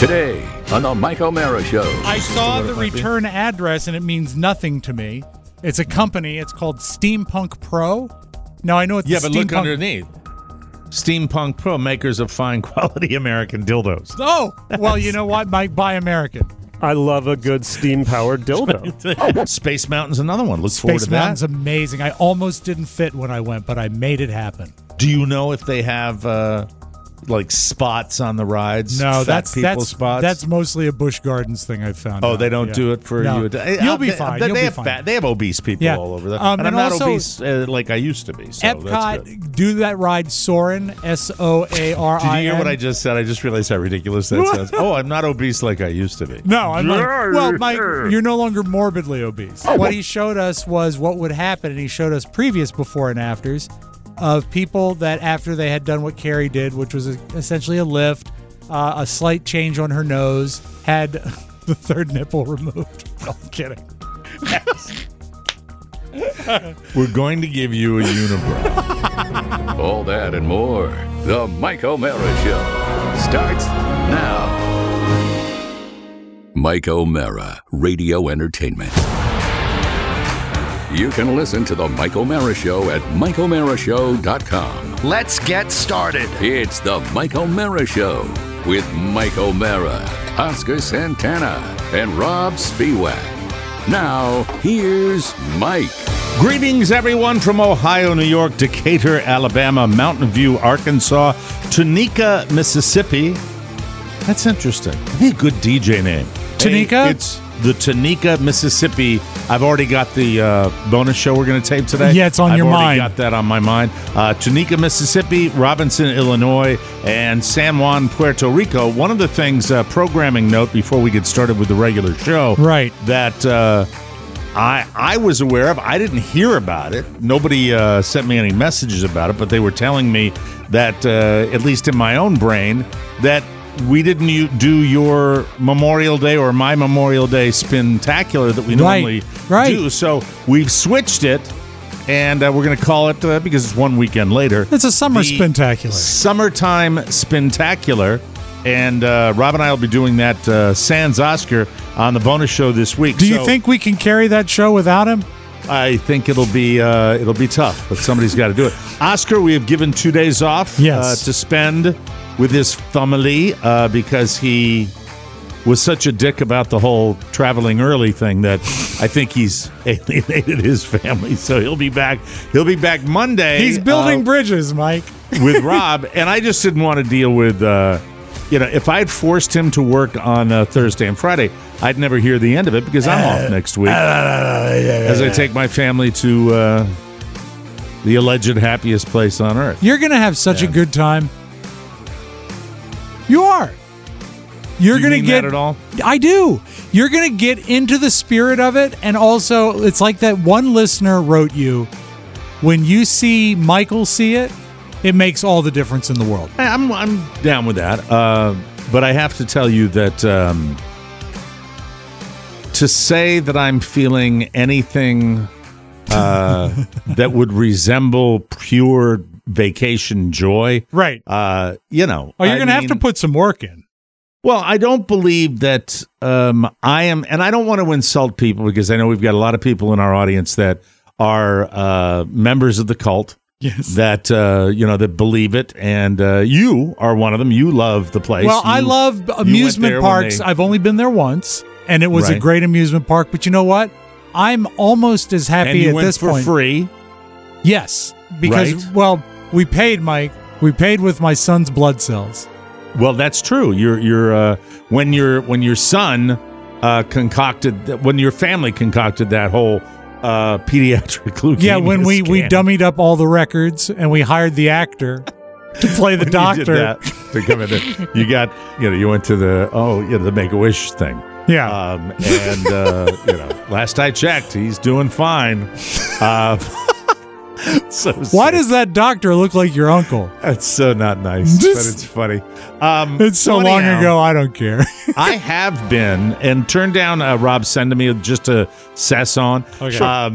Today on the Mike O'Mara Show. I saw the return address and it means nothing to me. It's a company. It's called Steampunk Pro. Now I know it's but look underneath. Steampunk Pro, makers of fine quality American dildos. Oh, well, you know what, Mike? Buy American. I love a good steam-powered dildo. Space Mountain's another one. Look forward to Space Mountain's amazing. I almost didn't fit when I went, but I made it happen. Do you know if they have like spots on the rides? No, spots? That's mostly a Busch Gardens thing I've found. Oh, they don't do it for you. You'll be fine. They have obese people all over there, and I'm not obese like I used to be. So Epcot, that's good. do that ride Soarin', Soarin. Did you hear what I just said? I just realized how ridiculous that sounds. Oh, I'm not obese like I used to be. No, I'm like, well, Mike, you're no longer morbidly obese. What he showed us was what would happen, and he showed us previous before and afters of people that after they had done what Carrie did, which was essentially a lift, a slight change on her nose, had the third nipple removed. No, I'm kidding. We're going to give you a unibrow. All that and more. The Mike O'Mara Show starts now. Mike O'Mara, Radio Entertainment. You can listen to The Mike O'Mara Show at MikeO'MaraShow.com. Let's get started. It's The Mike O'Mara Show with Mike O'Mara, Oscar Santana, and Rob Spiewak. Now, here's Mike. Greetings, everyone, from Ohio, New York, Decatur, Alabama, Mountain View, Arkansas, Tunica, Mississippi. That's interesting. That'd be a good DJ name. Tunica? Hey, it's the Tunica, Mississippi. I've already got the bonus show we're going to tape today. Yeah, it's on your mind. I've already got that on my mind. Tunica, Mississippi, Robinson, Illinois, and San Juan, Puerto Rico. One of the things, programming note before we get started with the regular show, right? That I was aware of. I didn't hear about it. Nobody sent me any messages about it, but they were telling me that, at least in my own brain, that we didn't do your Memorial Day or my Memorial Day spectacular that we normally do. So we've switched it, and we're going to call it, because it's one weekend later. It's a summer spectacular. Summertime spectacular. And Rob and I will be doing that sans Oscar on the bonus show this week. Do you think we can carry that show without him? I think it'll be tough, but somebody's got to do it. Oscar, we have given 2 days off to spend with his family because he was such a dick about the whole traveling early thing that I think he's alienated his family. So he'll be back. He'll be back Monday. He's building bridges, Mike, with Rob, and I just didn't want to deal with. If I had forced him to work on Thursday and Friday, I'd never hear the end of it because I'm off next week as I take my family to the alleged happiest place on earth. You're going to have such a good time. You are. You're going to get that at all? I do. You're going to get into the spirit of it, and also it's like that one listener wrote you, when you see Michael see it, it makes all the difference in the world. I'm down with that. But I have to tell you that to say that I'm feeling anything that would resemble pure vacation joy. Right. You're going to have to put some work in. Well, I don't believe that I am, and I don't want to insult people because I know we've got a lot of people in our audience that are members of the cult. Yes. That, that believe it. And you are one of them. You love the place. Well, I love amusement parks. I've only been there once, and it was a great amusement park. But you know what? I'm almost as happy at this point. And you went for free? Yes. Because, we paid, Mike. We paid with my son's blood cells. Well, that's true. You're when your son concocted, when your family concocted that whole pediatric leukemia. Yeah, when we dummied up all the records and we hired the actor to play the doctor to come in there. You went to the Make-A-Wish thing. Yeah. Last I checked, he's doing fine. So why does that doctor look like your uncle? That's so not nice, but it's funny. It's so long ago, I don't care. I have been and turned down Rob sending me just to sess on. Okay.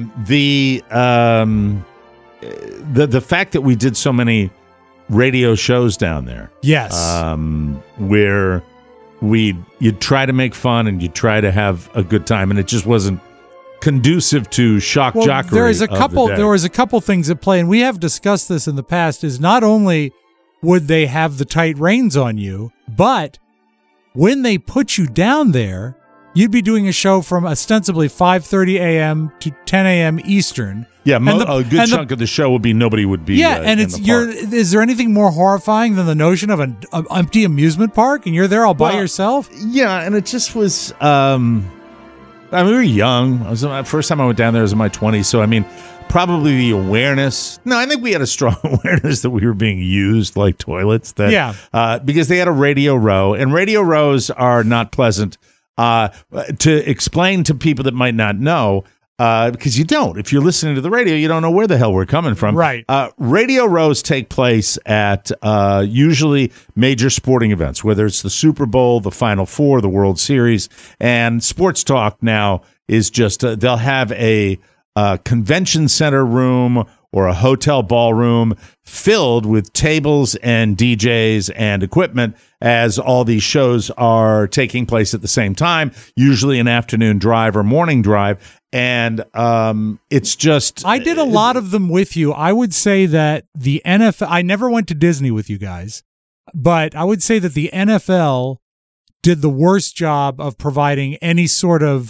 The fact that we did so many radio shows down there. Yes. Where you'd try to make fun and you'd try to have a good time, and it just wasn't conducive to shock jockery. There was a couple things at play, and we have discussed this in the past. Is not only would they have the tight reins on you, but when they put you down there, you'd be doing a show from ostensibly 5:30 a.m. to 10 a.m. Eastern. Yeah, a good chunk of the show would be nobody would be. Yeah, and is there anything more horrifying than the notion of an empty amusement park and you're there all by yourself? Yeah, and it just was. We were young. First time I went down there was in my 20s, so I mean, probably the awareness. No, I think we had a strong awareness that we were being used like toilets. Because they had a Radio Row, and Radio Rows are not pleasant. To explain to people that might not know, because you don't. If you're listening to the radio, you don't know where the hell we're coming from. Right. Radio Rows take place at usually major sporting events, whether it's the Super Bowl, the Final Four, the World Series, and Sports Talk now is just, they'll have a convention center room or a hotel ballroom filled with tables and DJs and equipment as all these shows are taking place at the same time, usually an afternoon drive or morning drive. And it's just... I did a lot of them with you. I would say that the NFL... I never went to Disney with you guys, but I would say that the NFL did the worst job of providing any sort of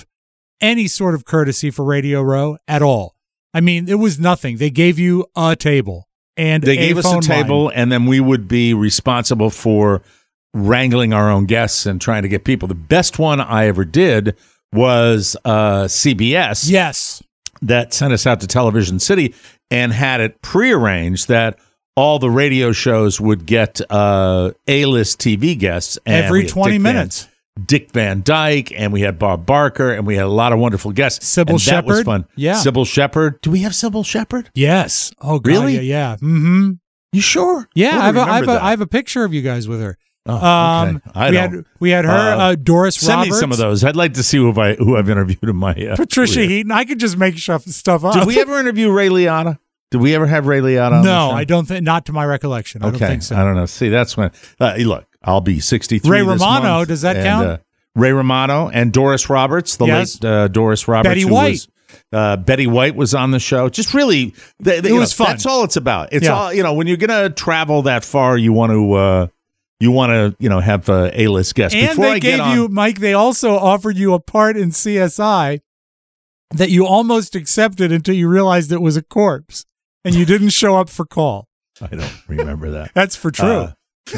courtesy for Radio Row at all. I mean, it was nothing. They gave you a table and they gave us a table, and then we would be responsible for wrangling our own guests and trying to get people. The best one I ever did was CBS. Yes, that sent us out to Television City and had it prearranged that all the radio shows would get A-list TV guests every 20 minutes. Dick Van Dyke, and we had Bob Barker, and we had a lot of wonderful guests. Sybil Shepherd. That was fun. Yeah. Sybil Shepherd. Do we have Sybil Shepherd? Yes. Oh, God. Really? Yeah. Mm-hmm. You sure? Yeah, I have a picture of you guys with her. Oh, okay. We had her, Doris send Roberts. Send me some of those. I'd like to see who I've interviewed in my Patricia career. Heaton. I could just make stuff up. Did we ever interview Ray Liotta? Did we ever have Ray Liotta on the show? I don't think. Not to my recollection. I don't think so. I don't know. See, that's when. Look, I'll be 63. Ray this Romano. month, Does that count? Ray Romano and Doris Roberts, the late Doris Roberts. Betty White. Betty White was on the show. Just really, it was fun. That's all it's about. It's all, when you're going to travel that far, you want to, have A-list guests. And Mike, they also offered you a part in CSI that you almost accepted until you realized it was a corpse and you didn't show up for call. I don't remember that. That's for true.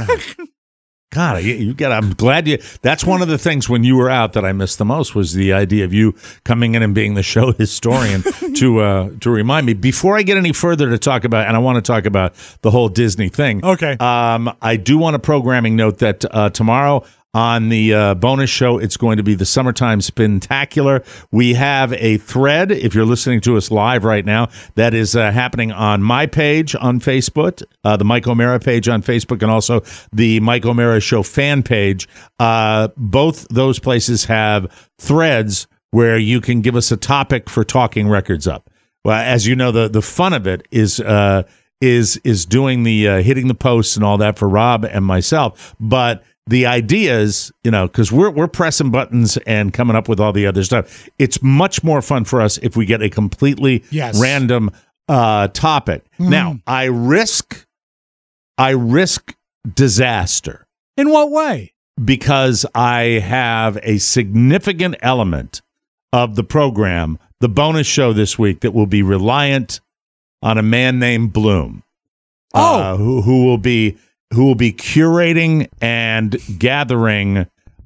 God, I'm glad that's one of the things when you were out that I missed the most was the idea of you coming in and being the show historian to remind me. Before I get any further to talk about, and I want to talk about the whole Disney thing. Okay. I do want a programming note that tomorrow on the bonus show, it's going to be the Summertime Spintacular. We have a thread, if you're listening to us live right now, that is happening on my page on Facebook, the Mike O'Mara page on Facebook, and also the Mike O'Mara Show fan page. Both those places have threads where you can give us a topic for Talking Records Up. Well, as you know, the fun of it is doing the hitting the posts and all that for Rob and myself, but the idea is, because we're pressing buttons and coming up with all the other stuff. It's much more fun for us if we get a completely random topic. Now, I risk disaster. In what way? Because I have a significant element of the program, the bonus show this week, that will be reliant on a man named Bloom. Who will be curating and gathering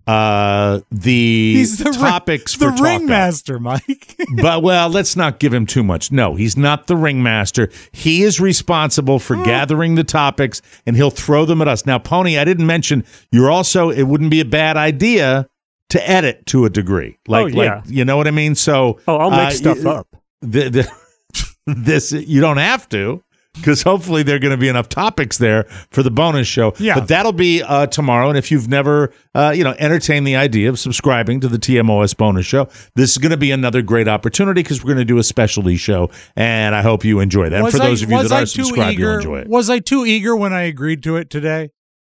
the topics for the ringmaster, Mike. But let's not give him too much. No, he's not the ringmaster. He is responsible for gathering the topics, and he'll throw them at us. Now, Pony, I didn't mention it wouldn't be a bad idea to edit to a degree. Like you know what I mean? So I'll make stuff up. This you don't have to. Because hopefully there are going to be enough topics there for the bonus show. Yeah. But that'll be tomorrow. And if you've never, entertained the idea of subscribing to the TMOS bonus show, this is going to be another great opportunity because we're going to do a specialty show. And I hope you enjoy that. And for those of you that are subscribed, you'll enjoy it. Was I too eager when I agreed to it today?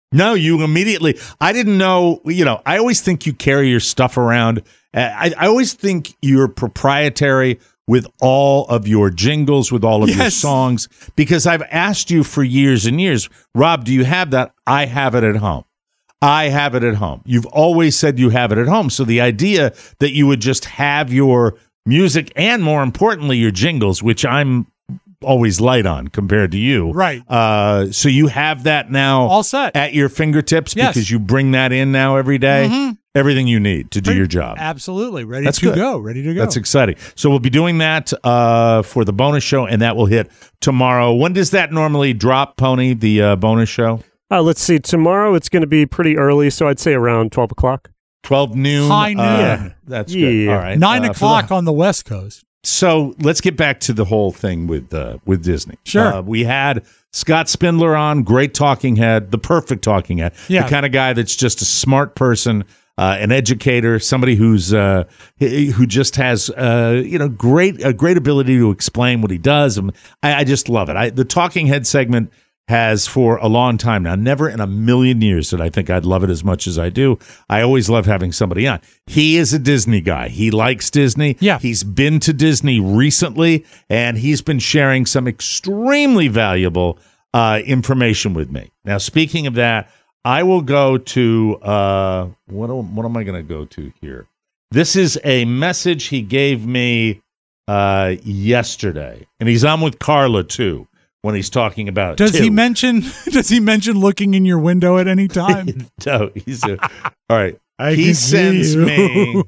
No, you immediately. I didn't know. I always think you carry your stuff around. I always think you're proprietary with all of your jingles, with all of your songs, because I've asked you for years and years, Rob, do you have that? I have it at home. I have it at home. You've always said you have it at home. So the idea that you would just have your music and, more importantly, your jingles, which I'm always light on compared to you. Right. So you have that now all set at your fingertips because you bring that in now every day. Mm-hmm. Everything you need to do your job. Absolutely. Ready to go. That's exciting. So we'll be doing that for the bonus show, and that will hit tomorrow. When does that normally drop, Pony, the bonus show? Let's see. Tomorrow it's going to be pretty early, so I'd say around 12 o'clock. 12 noon? High noon. That's good. All right. 9 o'clock on the West Coast. So let's get back to the whole thing with Disney. Sure. We had Scott Spindler on, great talking head, the perfect talking head, the kind of guy that's just a smart person, an educator, somebody who just has a great ability to explain what he does. And I just love it. The talking head segment has for a long time now. Never in a million years did I think I'd love it as much as I do. I always love having somebody on. He is a Disney guy. He likes Disney. Yeah. He's been to Disney recently, and he's been sharing some extremely valuable information with me. Now, speaking of that, I will go to, what am I going to go to here? This is a message he gave me yesterday, and he's on with Carla, too. When he's talking about does he mention looking in your window at any time? No, all right. He sends me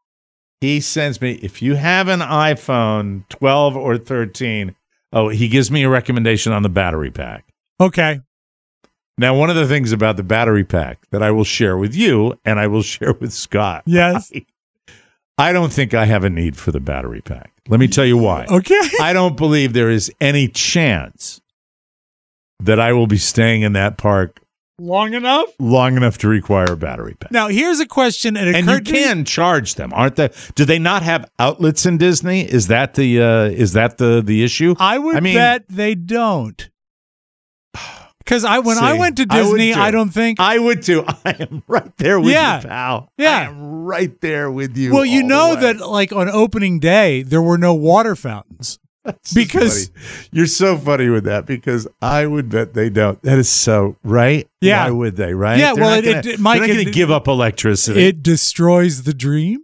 if you have an iPhone 12 or 13. Oh, he gives me a recommendation on the battery pack. Okay. Now, one of the things about the battery pack that I will share with you and I will share with Scott. Yes. I don't think I have a need for the battery pack. Let me tell you why. Okay. I don't believe there is any chance that I will be staying in that park long enough to require a battery pack. Now, here's a question. And you can charge them, aren't they? Do they not have outlets in Disney? Is that the issue? I would bet they don't. Because when I went to Disney, I don't think I would too. I am right there with you, pal. Yeah, I am right there with you. Well, you know that like on opening day there were no water fountains. Because you're so funny with that. Because I would bet they don't. That is so right. Yeah, why would they? Right? Yeah. They're Mike, not going to give up electricity. It destroys the dream.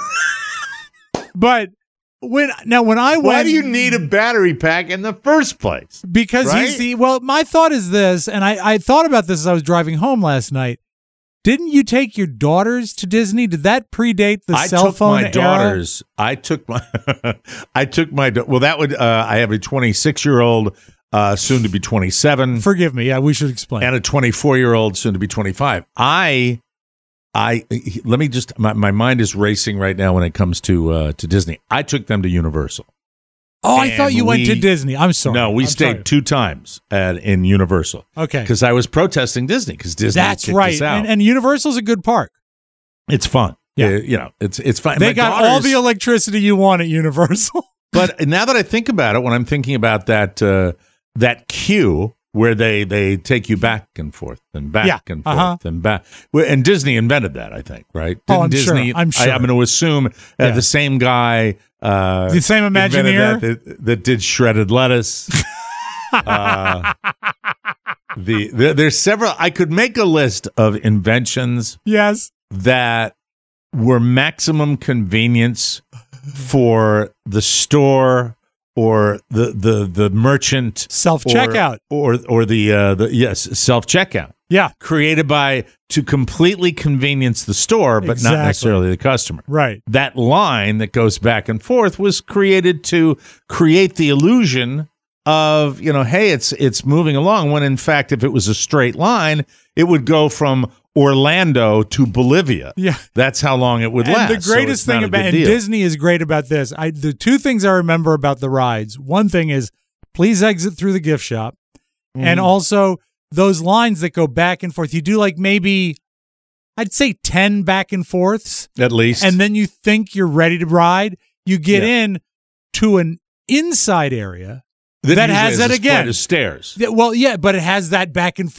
But. When I went, why do you need a battery pack in the first place? Because my thought is this, and I thought about this as I was driving home last night. Didn't you take your daughters to Disney? Did that predate the cell phone era? I took my well, that would I have a 26-year-old soon to be 27. Forgive me. Yeah, we should explain. And a 24-year-old soon to be 25. Let me just. My mind is racing right now when it comes to Disney. I took them to Universal. Oh, I thought you went to Disney. I'm sorry. No, we stayed 2 times in Universal. Okay, because I was protesting Disney because Disney. That's right. Us out. And Universal's a good park. It's fun. Yeah, it's fun. They got all the electricity you want at Universal. But now that I think about it, when I'm thinking about that queue. Where they take you back and forth and back and forth and back. And Disney invented that, I think, right? I'm Disney, sure. I'm sure. I'm going to assume the same guy. The same Imagineer? That did shredded lettuce. There's several. I could make a list of inventions that were maximum convenience for the store or the merchant, self-checkout, or the self-checkout. Yeah, created to completely convenience the store, but not necessarily the customer. Right. That line that goes back and forth was created to create the illusion of, hey, it's moving along. When in fact, if it was a straight line, it would go from Orlando to Bolivia. Yeah. That's how long it would last. And the greatest thing about Disney is great about this. The 2 things I remember about the rides. One thing is please exit through the gift shop. And also those lines that go back and forth. You do like maybe I'd say 10 back and forths at least. And then you think you're ready to ride. You get in to an inside area that has that again. Stairs. Well, yeah, but it has that back and forth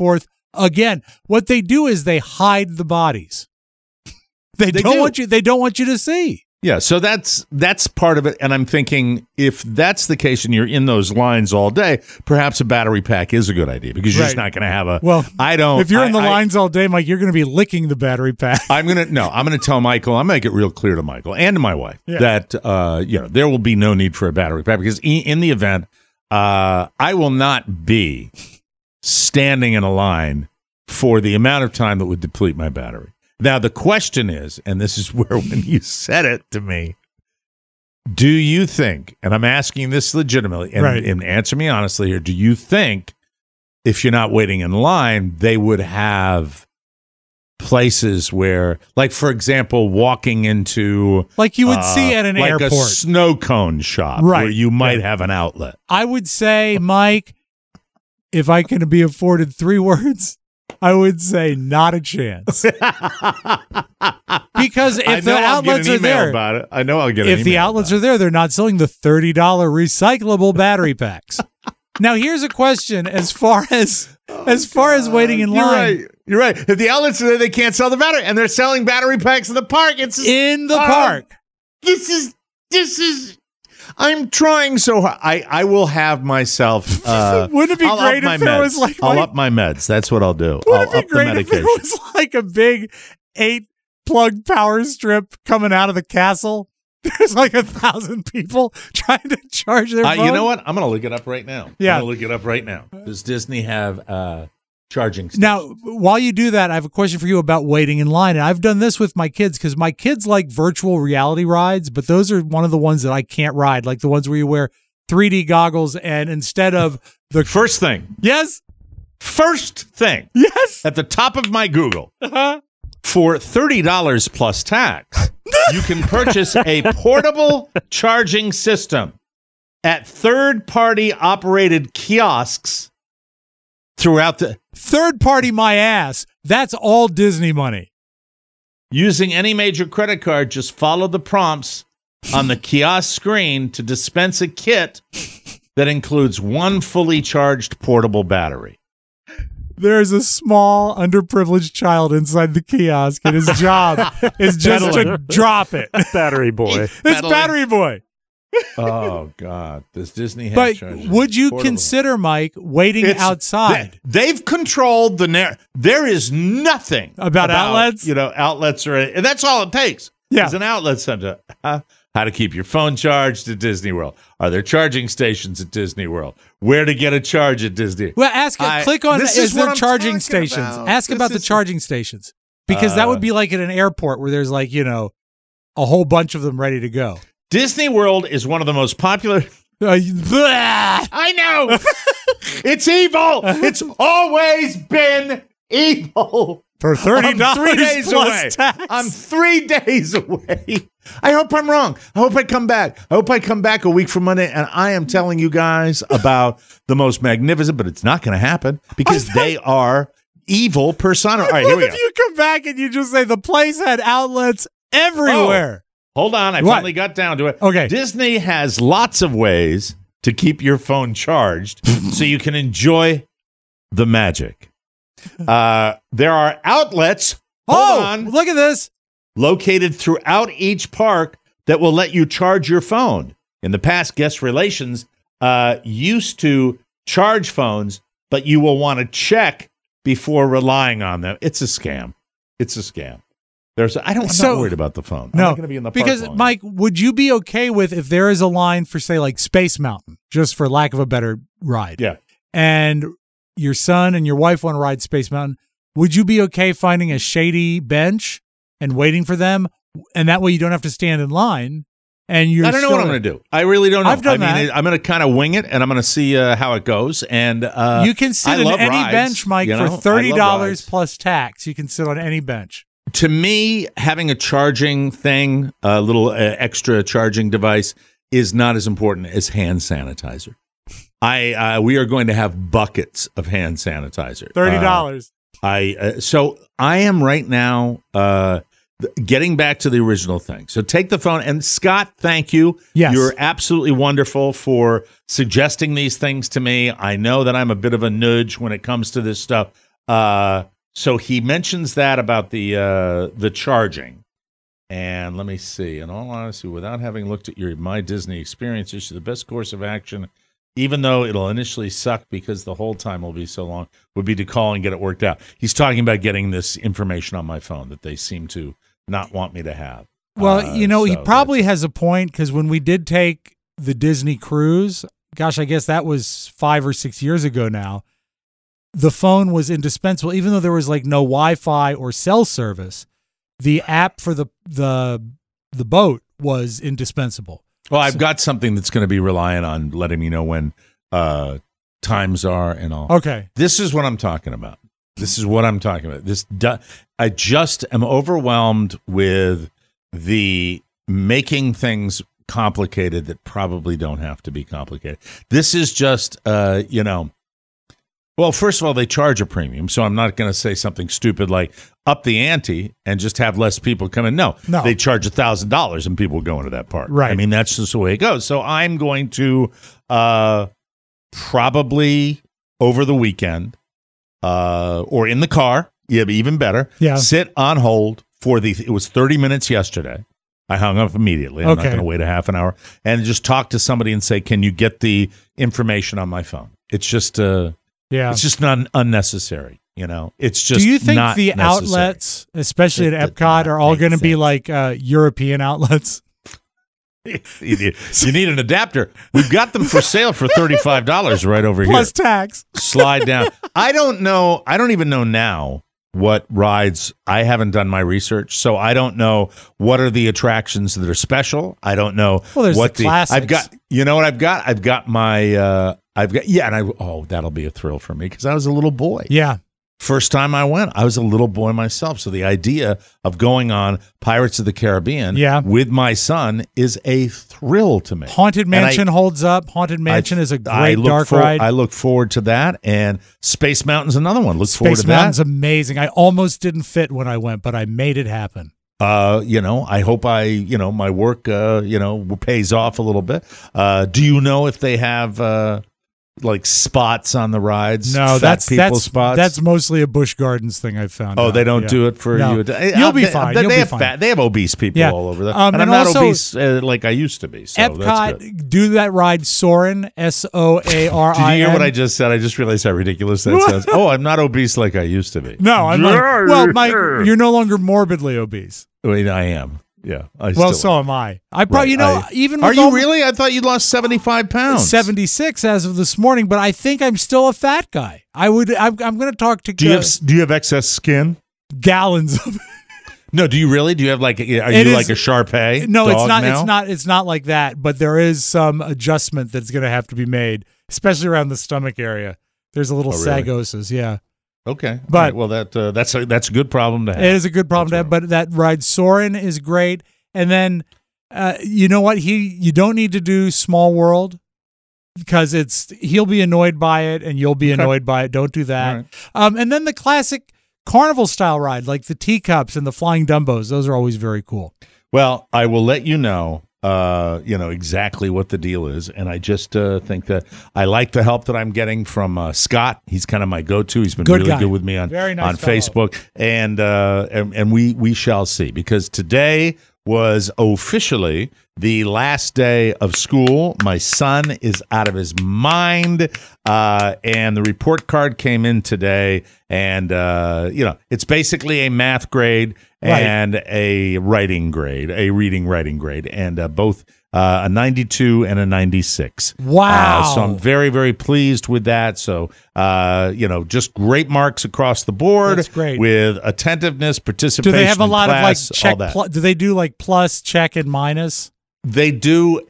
Again, what they do is they hide the bodies. They don't want you to see. Yeah, so that's part of it. And I'm thinking, if that's the case and you're in those lines all day, perhaps a battery pack is a good idea, because you're just not going to have a. Well, if you're in the lines all day, Mike, you're going to be licking the battery pack. I'm going to tell Michael. I'm going to make it real clear to Michael and to my wife that there will be no need for a battery pack, because in the event, I will not be standing in a line for the amount of time that would deplete my battery. Now, the question is, and this is where when you said it to me, do you think, and I'm asking this legitimately, and answer me honestly here, do you think if you're not waiting in line, they would have places where, like, for example, walking into... Like you would see at an airport. Like a snow cone shop where you might have an outlet. I would say, Mike, if I can be afforded 3 words... I would say not a chance. Because if the outlets are there, about it. I know I'll get an email. If the outlets are there, they're not selling the $30 recyclable battery packs. Now, here's a question: as far as waiting in line, you're right. If the outlets are there, they can't sell the battery, and they're selling battery packs in the park. It's in the park. This is. I'm trying so hard. I will have myself. Wouldn't it be great if there was like? I'll up my meds. That's what I'll do. Wouldn't I'll it be great if there was like a big 8-plug power strip coming out of the castle? There's like 1,000 people trying to charge their phone. You know what? I'm going to look it up right now. Yeah. I'm going to look it up right now. Does Disney have charging stations? Now, while you do that, I have a question for you about waiting in line. And I've done this with my kids because my kids like virtual reality rides, but those are one of the ones that I can't ride, like the ones where you wear 3D goggles and instead of the... First thing. Yes? First thing. Yes? At the top of my Google. For $30 plus tax, you can purchase a portable charging system at third-party operated kiosks throughout the... Third-party my ass. That's all Disney money. Using any major credit card, just follow the prompts on the kiosk screen to dispense a kit that includes 1 fully charged portable battery. There's a small, underprivileged child inside the kiosk, and his job is just to drop it. Battery boy. It's Battery Boy. Oh, God. Does Disney have But would you consider, Mike, waiting outside? They've controlled the narrative. There is nothing about outlets? Outlets are... And that's all it takes. Yeah. It's an outlet center. How to keep your phone charged at Disney World. Are there charging stations at Disney World? Where to get a charge at Disney? Well, click on, is there charging stations? Ask about the charging stations. Because that would be like at an airport where there's like, a whole bunch of them ready to go. Disney World is one of the most popular... I know! It's evil! It's always been evil! For $30 I'm 3 days plus away. tax. I'm 3 days away. I hope I'm wrong. I hope I come back. I hope I come back a week from Monday, and I am telling you guys about the most magnificent, but it's not going to happen because they are evil persona. All right, here we go. If you come back and you just say the place had outlets everywhere. Oh, hold on. I finally got down to it. Okay. Disney has lots of ways to keep your phone charged so you can enjoy the magic. There are outlets. Hold on. Look at this. Located throughout each park that will let you charge your phone. In the past, guest relations used to charge phones, but you will want to check before relying on them. It's a scam. It's a scam. I'm not worried about the phone. I'm not going to be in the park because, long. Mike, would you be okay with if there is a line for, say, like Space Mountain, just for lack of a better ride? Yeah. And your son and your wife want to ride Space Mountain, would you be okay finding a shady bench and waiting for them? And that way you don't have to stand in line. And I don't know what I'm going to do. I really don't know. I've done that. I'm going to kind of wing it, and I'm going to see how it goes. And you can sit on any bench, Mike, for $30 plus tax. You can sit on any bench. To me, having a charging thing, a little extra charging device, is not as important as hand sanitizer. We are going to have buckets of hand sanitizer. $30. So I am right now getting back to the original thing. So take the phone. And Scott, thank you. Yes. You're absolutely wonderful for suggesting these things to me. I know that I'm a bit of a nudge when it comes to this stuff. So he mentions that about the charging. And let me see. In all honesty, without having looked at your My Disney experience issue, the best course of action, even though it'll initially suck because the whole time will be so long, would be to call and get it worked out. He's talking about getting this information on my phone that they seem to not want me to have. Well, he probably has a point, because when we did take the Disney cruise, gosh, I guess that was 5 or 6 years ago now, the phone was indispensable. Even though there was like no Wi-Fi or cell service, the app for the boat was indispensable. Well, I've got something that's going to be reliant on letting me know when times are and all. Okay. This is what I'm talking about. I just am overwhelmed with the making things complicated that probably don't have to be complicated. This is just, well, first of all, they charge a premium, so I'm not going to say something stupid like up the ante and just have less people come in. No. They charge $1,000 and people go into that park. Right. I mean, that's just the way it goes. So I'm going to probably over the weekend or in the car, even better, sit on hold it was 30 minutes yesterday. I hung up immediately. I'm not going to wait a half an hour and just talk to somebody and say, can you get the information on my phone? It's just it's just not unnecessary. It's just. Do you think not the necessary. Outlets, especially at Epcot, are all going to be like European outlets? You need an adapter. We've got them for sale for $35 right over here. Plus tax. Slide down. I don't know. I don't even know now what rides. I haven't done my research, so I don't know what are the attractions that are special. I don't know. Well, there's what the classics. I've got. You know what I've got? I've got my. That'll be a thrill for me because I was a little boy. Yeah. First time I went, I was a little boy myself. So the idea of going on Pirates of the Caribbean with my son is a thrill to me. Haunted Mansion holds up. Haunted Mansion is a great dark ride. I look forward to that. And Space Mountain's another one. Look forward to that. Space Mountain's amazing. I almost didn't fit when I went, but I made it happen. I hope my work, pays off a little bit. Do you know if they have like spots on the rides? No, that's spots. That's mostly a Busch Gardens thing I've found. Oh, they don't do it for you. You'll be fine. They have obese people all over there, and I'm not obese like I used to be. So Epcot, that's good. Do that ride Soarin', Soarin'. Did you hear what I just said? I just realized how ridiculous that sounds. Oh, I'm not obese like I used to be. No, I'm not. Well, Mike, you're no longer morbidly obese. I am. Yeah. So am I. I probably, even. Are you really? I thought you lost 75 pounds. 76 as of this morning, but I think I'm still a fat guy. I'm going to talk to. Do you have excess skin? Gallons of it. No, do you really? Do you have like? Are you like a Shar-Pei? No, dog it's not. now? It's not like that. But there is some adjustment that's going to have to be made, especially around the stomach area. There's a little sagosis. Yeah. Okay, but that's a good problem to have. It is a good problem to have. But that ride Soarin' is great. And then, you know what? You don't need to do Small World because he'll be annoyed by it and you'll be annoyed by it. Don't do that. Right. And then the classic carnival style ride, like the teacups and the flying Dumbos. Those are always very cool. Well, I will let you know. Exactly what the deal is. And I just think that I like the help that I'm getting from Scott. He's kind of my go-to. He's been really good with me on Facebook. And we shall see, because today was officially the last day of school. My son is out of his mind. And the report card came in today. And, it's basically a math grade and a writing grade, a reading writing grade, and both a 92 and a 96. Wow. So I'm very, very pleased with that. So, just great marks across the board. That's great. With attentiveness, participation. Do they have a lot class, of like check? Do they do like plus, check, and minus? They do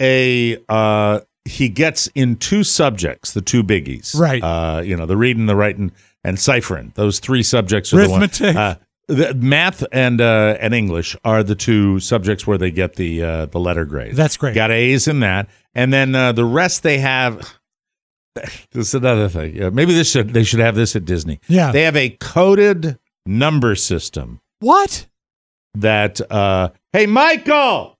he gets in 2 subjects, the 2 biggies. Right. The reading, the writing, and ciphering. Those 3 subjects are arithmetic. The math and English are the 2 subjects where they get the letter grade. That's great. Got A's in that, and then the rest they have. This is another thing. Maybe they should have this at Disney. Yeah, they have a coded number system. What? That hey, Michael,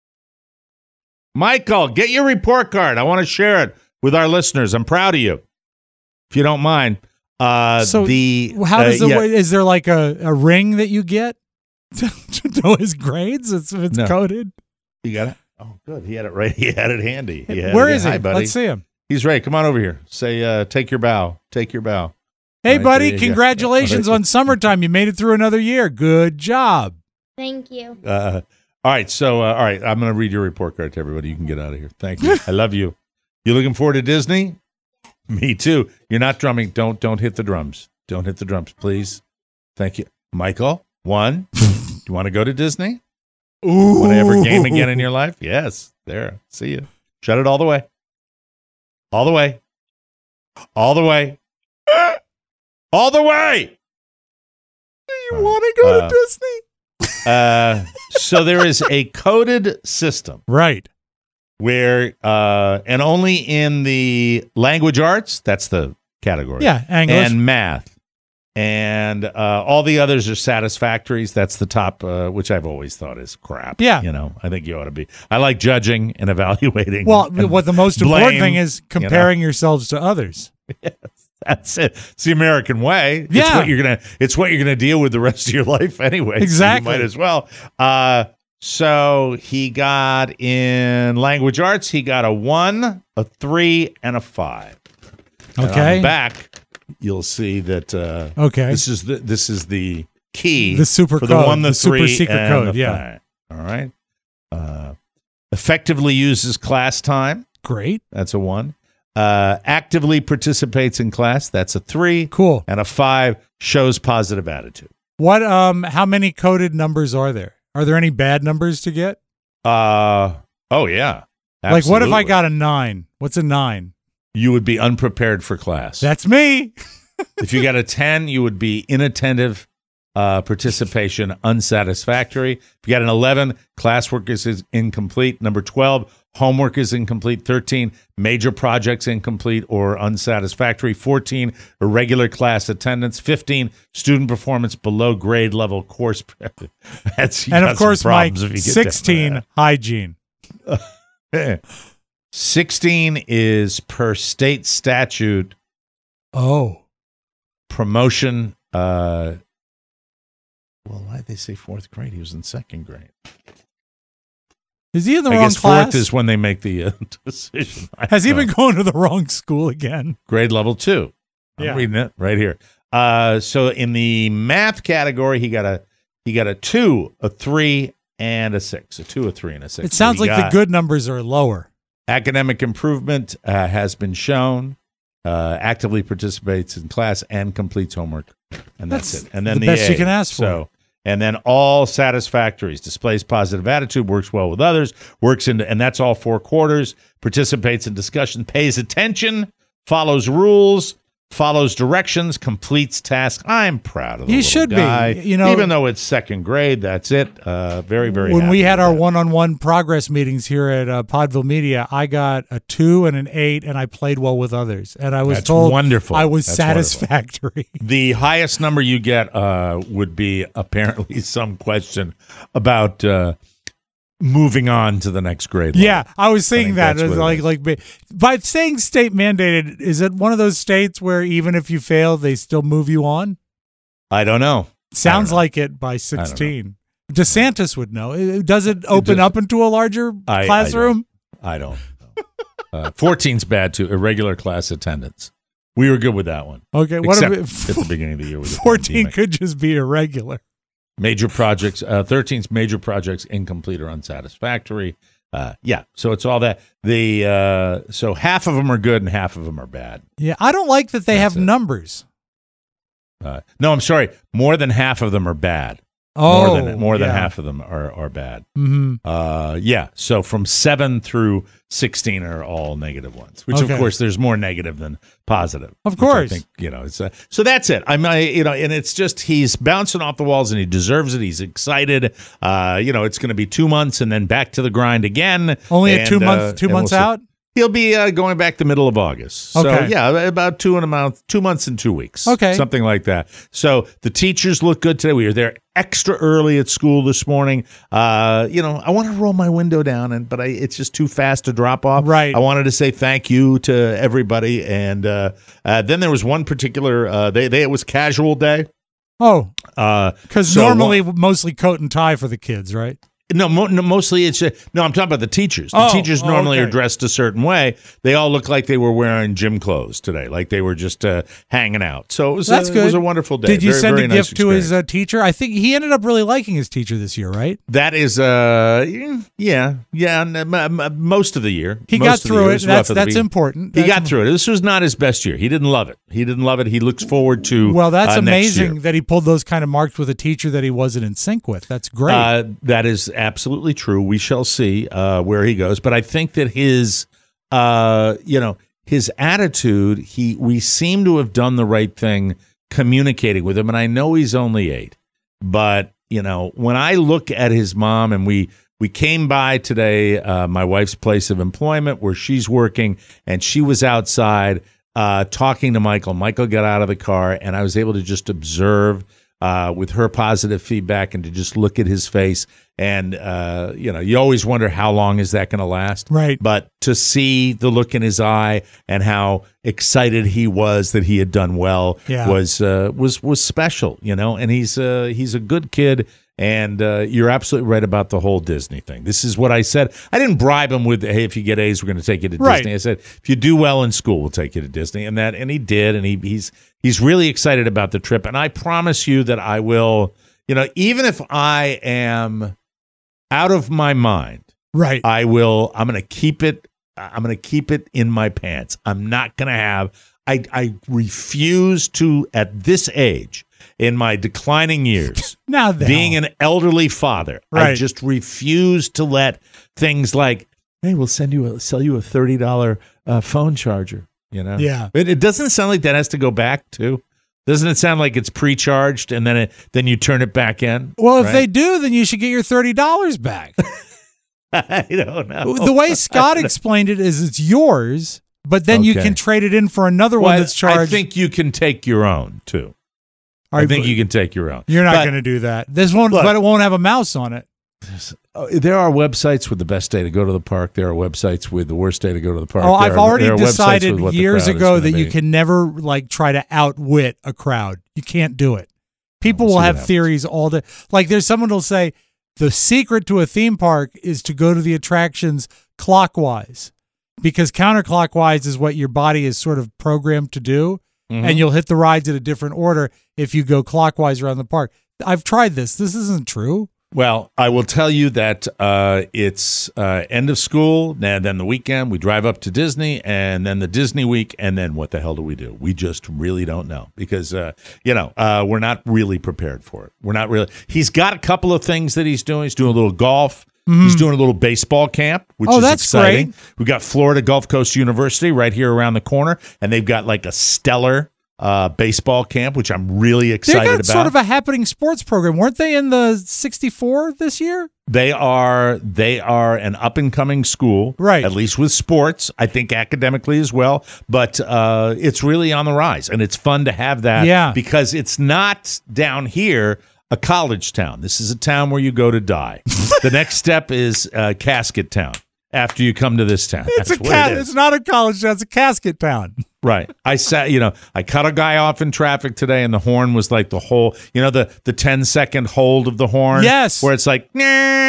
get your report card. I want to share it with our listeners. I'm proud of you. If you don't mind. So how does is there like a ring that you get to know his grades? It's coded. You got it? Oh, good. He had it right. He had it handy. Where is he? Hi, buddy. Let's see him. He's right. Come on over here. Say, take your bow. Take your bow. Hey, right, buddy, congratulations on summertime. You made it through another year. Good job. Thank you. All right. So, all right. I'm going to read your report card to everybody. You can get out of here. Thank you. I love you. You looking forward to Disney? Me too. You're not drumming. Don't hit the drums. Don't hit the drums, please. Thank you. Michael, 1. Do you want to go to Disney? Ooh. Want to ever game again in your life? Yes. There. See you. Shut it all the way. All the way. All the way. All the way. Do you want to go to Disney? So there is a coded system. Right. Where, and only in the language arts, that's the category. Yeah, English. And math. And all the others are satisfactories. That's the top, which I've always thought is crap. Yeah. You know, I think you ought to be. I like judging and evaluating. Well, and what the most important thing is comparing yourselves to others. Yes, that's it. It's the American way. Yeah. It's what you're gonna deal with the rest of your life anyway. Exactly. So you might as well. So he got in language arts, he got a 1, a 3, and a 5. And Okay. on the back, you'll see that Okay. this is the key The super for code, the 1, the 3, super secret and code, the yeah. 5. All right. Effectively uses class time. Great. That's a 1. Actively participates in class. That's a 3. Cool. And a 5 shows positive attitude. What? How many coded numbers are there? Are there any bad numbers to get? Oh yeah. Like, what if I Absolutely. got a 9? What's a 9? You would be unprepared for class. That's me. If you got a 10, you would be inattentive, participation unsatisfactory. If you got an 11, classwork is incomplete. Number 12, homework is incomplete. 13, major projects incomplete or unsatisfactory. 14, irregular class attendance. 15, student performance below grade level course. And of course, Mike, 16, hygiene. 16 is per state statute Oh. promotion. Well, why did they say 4th grade? He was in 2nd grade. Is he in the I wrong guess class? 4th is when they make the decision. Has he been going to the wrong school again? Grade level 2. I'm Yeah. reading it right here. So in the math category, he got a 2, a 3, and a 6. A 2, a 3, and a 6. It sounds like the good numbers are lower. Academic improvement has been shown. Actively participates in class and completes homework, and that's it. And then the best A. you can ask for. So, and then all satisfactories: displays positive attitude, works well with others, and that's all 4 quarters. Participates in discussion, pays attention, follows rules, follows directions, completes tasks. I'm proud of the You little should be. guy. You know, even though it's 2nd grade, that's it. Very, very. When we happy had with our that. one-on-one progress meetings here at Podville Media, I got a 2 and an 8, and I played well with others. And I was That's told wonderful. I was That's wonderful. satisfactory. The highest number you get would be apparently some question about moving on to the next grade level. Yeah, I was saying think that. that's what it Like by saying state mandated, is it one of those states where even if you fail, they still move you on? I don't know. Sounds know. like it by 16. DeSantis would know. Does it open up into a larger classroom? I don't know. 14's bad too. Irregular class attendance. We were good with that one. Okay, what Except if at the beginning of the year? With the 14 pandemic. could just be irregular. Major projects. 13's major projects incomplete or unsatisfactory. Yeah, so it's all that. So half of them are good and half of them are bad. Yeah, I don't like that they That's have it. numbers. No, I'm sorry. More than half of them are bad. Oh, more than yeah. half of them are bad. Mm-hmm. Yeah. So from 7 through 16 are all negative ones, which Okay. of course there's more negative than positive. Of which course. I think, it's so that's it. And it's just he's bouncing off the walls and he deserves it. He's excited. It's going to be 2 months and then back to the grind again. Only and, 2 months. 2 and we'll months see. out. He'll be going back the middle of August. So, Okay. yeah, about 2 months and 2 weeks. Okay. Something like that. So the teachers look good today. We were there extra early at school this morning. I want to roll my window down, but it's just too fast to drop off. Right. I wanted to say thank you to everybody. And then there was one particular, it was casual day. Oh, because so normally mostly coat and tie for the kids, right? No, mostly it's I'm talking about the teachers. The teachers normally are dressed a certain way. They all look like they were wearing gym clothes today, like they were just hanging out. So it was, That's good. It was a wonderful day. Did you send very a nice gift to his experience. teacher? I think he ended up really liking his teacher this year, right? That is, most of the year. He Most got of the through year. it. was rough at the That's beginning. important. He got through it. This was not his best year. He didn't love it. He looks forward to. Well, that's next amazing year. that he pulled those kind of marks with a teacher that he wasn't in sync with. That's great. That is absolutely true. We shall see where he goes, but I think that his attitude. We seem to have done the right thing communicating with him, and I know he's only 8, but when I look at his mom, and we came by today, my wife's place of employment where she's working, and she was outside talking to Michael. Michael got out of the car, and I was able to just observe with her positive feedback and to just look at his face. And, you always wonder how long is that going to last? Right. But to see the look in his eye and how excited he was that he had done well was special, and he's a good kid. And you're absolutely right about the whole Disney thing. This is what I said. I didn't bribe him with, hey, if you get A's, we're going to take you to Right. Disney. I said, if you do well in school, we'll take you to Disney. And he did. And he's really excited about the trip. And I promise you that I will, even if I am out of my mind, right. I'm going to keep it. I'm going to keep it in my pants. I'm not going to have. I refuse to, at this age, in my declining years, Now then. being an elderly father, I Right. just refuse to let things like, hey, we'll sell you a $30 phone charger. Yeah. It doesn't sound like that has to go back too. Doesn't it sound like it's pre-charged and then you turn it back in? Well, if right? they do, then you should get your $30 back. I don't know. The way Scott explained it is it's yours, but then you Okay. can trade it in for another one that's charged. I think you can take your own too. All I right, think but you can take your own. You're not But- going to do that. This won't, Look. but it won't have a mouse on it. There are websites with the best day to go to the park. There are websites with the worst day to go to the park. Oh, I've already there are websites decided with what the years crowd is ago gonna that you be. can never try to outwit a crowd. You can't do it. People We'll will see have what happens. theories all day. Like there's someone who'll say the secret to a theme park is to go to the attractions clockwise, because counterclockwise is what your body is sort of programmed to do, Mm-hmm. and you'll hit the rides in a different order if you go clockwise around the park. I've tried this. This isn't true. Well, I will tell you that it's end of school, and then the weekend. We drive up to Disney, and then the Disney week, and then what the hell do? We just really don't know because, we're not really prepared for it. We're not really. He's got a couple of things that he's doing. He's doing a little golf. He's doing a little baseball camp, which Oh, is that's exciting. great. We've got Florida Gulf Coast University right here around the corner, and they've got like a stellar baseball camp, which I'm really They excited got about. sort of a happening sports program. Weren't they in the 64 this year? They are an up and coming school, Right. At least with sports, I think academically as well. But it's really on the rise, and it's fun to have that. Yeah. Because it's not down here a college town. This is a town where you go to die. The next step is casket town. After you come to this town, It's That's what it is. It's not a college town. It's a casket town. Right. I cut a guy off in traffic today, and the horn was like the whole, the 10-second hold of the horn. Yes. Where it's like, "Nah,"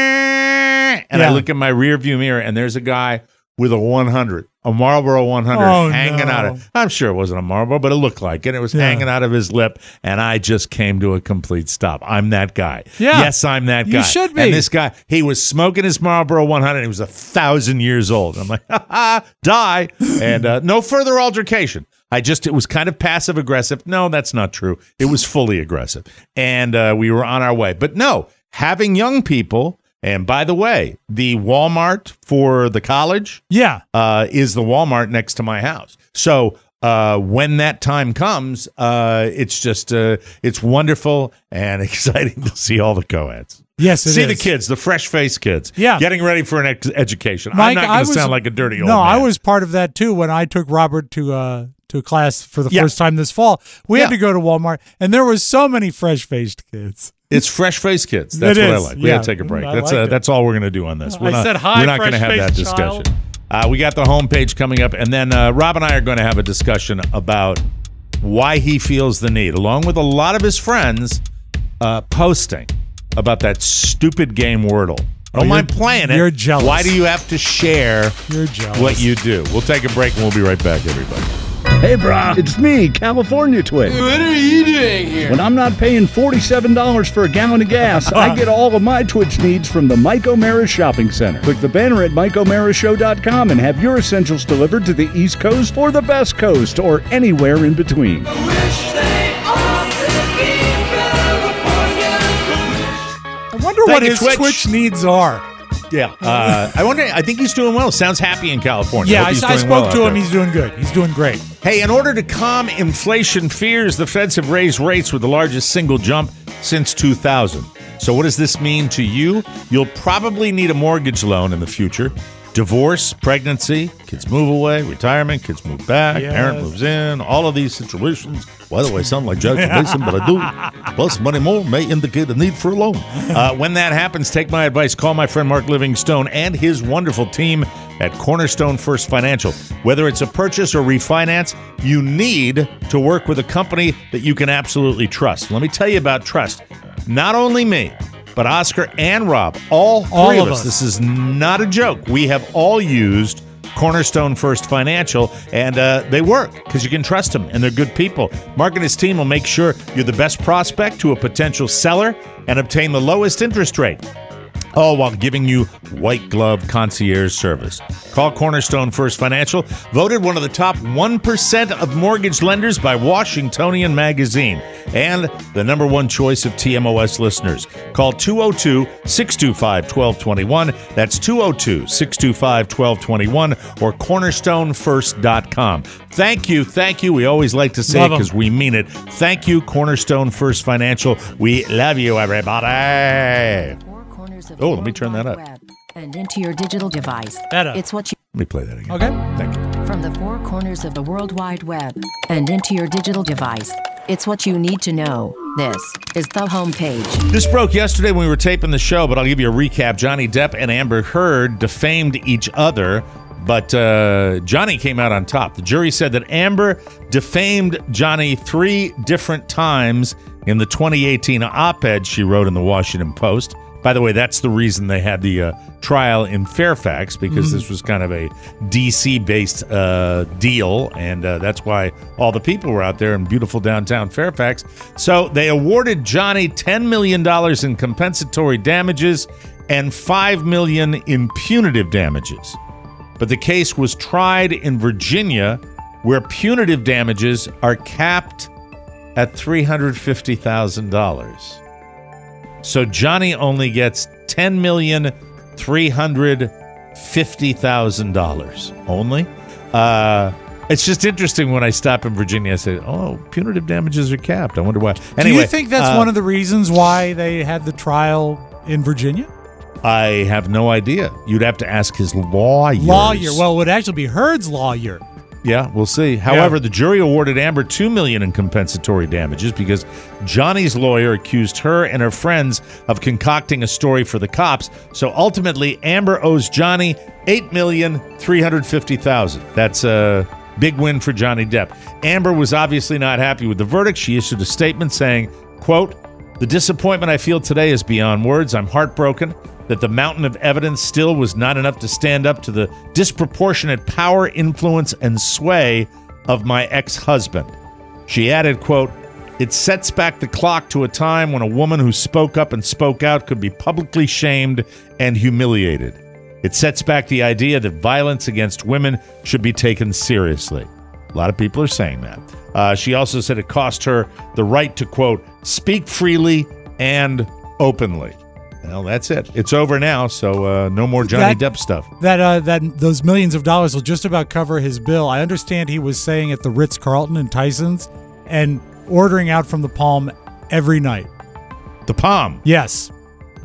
and Yeah. I look in my rear view mirror, and there's a guy with a 100, a Marlboro 100 Oh, hanging no. out of, I'm sure it wasn't a Marlboro, but it looked like it. It was Yeah. hanging out of his lip, and I just came to a complete stop. I'm that guy. Yeah. Yes, I'm that You guy. should be. And this guy, he was smoking his Marlboro 100. He was 1,000 years old. I'm like, die. And no further altercation. It was kind of passive aggressive. No, that's not true. It was fully aggressive. And we were on our way. But no, having young people, and by the way, the Walmart for the college Yeah. is the Walmart next to my house. So when that time comes, it's just, it's wonderful and exciting to see all the co-eds. Yes, it See is. the kids, the fresh-faced kids. Yeah. Getting ready for an education. Mike, I'm not going to sound like a dirty old No, man. I was part of that too when I took Robert to a class for the Yeah. first time this fall. We Yeah. had to go to Walmart, and there was so many fresh-faced kids. It's fresh-faced kids. That's It what I is. like. We Yeah. got to take a break. I liked it. That's all we're going to do on this. I said, "Hi, we're not going to have that fresh-faced discussion. child." We got the homepage coming up, and then Rob and I are going to have a discussion about why he feels the need, along with a lot of his friends, posting about that stupid game Wordle. I don't mind playing it. You're jealous. Why do you have to share You're jealous. what you do? We'll take a break, and we'll be right back, everybody. Hey, brah, it's me, California Twin. What are you doing here? When I'm not paying $47 for a gallon of gas, I get all of my Twitch needs from the Mike O'Mara Shopping Center. Click the banner at MikeO'MaraShow.com and have your essentials delivered to the East Coast or the Best Coast or anywhere in between. I wonder what you, his Twitch. Twitch needs are. Yeah. I wonder. I think he's doing well. Sounds happy in California. Yeah, Hope he's I doing spoke well to out him. there. He's doing good. He's doing great. Hey, in order to calm inflation fears, the feds have raised rates with the largest single jump since 2000. So what does this mean to you? You'll probably need a mortgage loan in the future. Divorce, pregnancy, kids move away, retirement, kids move back, Yes. parent moves in, all of these situations. By the way, I sound like Jackson Mason, but I do. Plus, money more may indicate a need for a loan. When that happens, take my advice. Call my friend Mark Livingstone and his wonderful team at Cornerstone First Financial. Whether it's a purchase or refinance, you need to work with a company that you can absolutely trust. Let me tell you about trust. Not only me, but Oscar and Rob, all three of us. This is not a joke. We have all used Cornerstone First Financial, and they work because you can trust them, and they're good people. Mark and his team will make sure you're the best prospect to a potential seller and obtain the lowest interest rate, all while giving you white glove concierge service. Call Cornerstone First Financial, voted one of the top 1% of mortgage lenders by Washingtonian Magazine, and the number one choice of TMOS listeners. Call 202-625-1221. That's 202-625-1221 or cornerstonefirst.com. Thank you. We always like to say it because we mean it. Thank you, Cornerstone First Financial. We love you, everybody. Oh, let me turn that up. And into your digital device. Better. It's what you Let me play that again. Okay. Thank you. from the four corners of the World Wide Web and into your digital device. It's what you need to know. This is the homepage. This broke yesterday when we were taping the show, but I'll give you a recap. Johnny Depp and Amber Heard defamed each other, but Johnny came out on top. The jury said that Amber defamed Johnny 3 different times in the 2018 op-ed she wrote in the Washington Post. By the way, that's the reason they had the trial in Fairfax, because this was kind of a D.C.-based deal, and that's why all the people were out there in beautiful downtown Fairfax. So they awarded Johnny $10 million in compensatory damages and $5 million in punitive damages. But the case was tried in Virginia, where punitive damages are capped at $350,000. So Johnny only gets $10,350,000 only. It's just interesting when I stop in Virginia. I say, "Oh, punitive damages are capped." I wonder why. Anyway, Do you think that's one of the reasons why they had the trial in Virginia? I have no idea. You'd have to ask his lawyers. Well, it would actually be Heard's lawyer. Yeah, we'll see. However, the jury awarded Amber $2 million in compensatory damages because Johnny's lawyer accused her and her friends of concocting a story for the cops. So ultimately, Amber owes Johnny $8,350,000. That's a big win for Johnny Depp. Amber was obviously not happy with the verdict. She issued a statement saying, quote, "The disappointment I feel today is beyond words. I'm heartbroken that the mountain of evidence still was not enough to stand up to the disproportionate power, influence, and sway of my ex-husband." She added, quote, "It sets back the clock to a time when a woman who spoke up and spoke out could be publicly shamed and humiliated. It sets back the idea that violence against women should be taken seriously." A lot of people are saying that. She also said it cost her the right to, quote, "speak freely and openly." Well, that's it. It's over now, so no more Johnny Depp stuff. That those millions of dollars will just about cover his bill. I understand he was staying at the Ritz-Carlton in Tyson's and ordering out from the Palm every night. The Palm. Yes.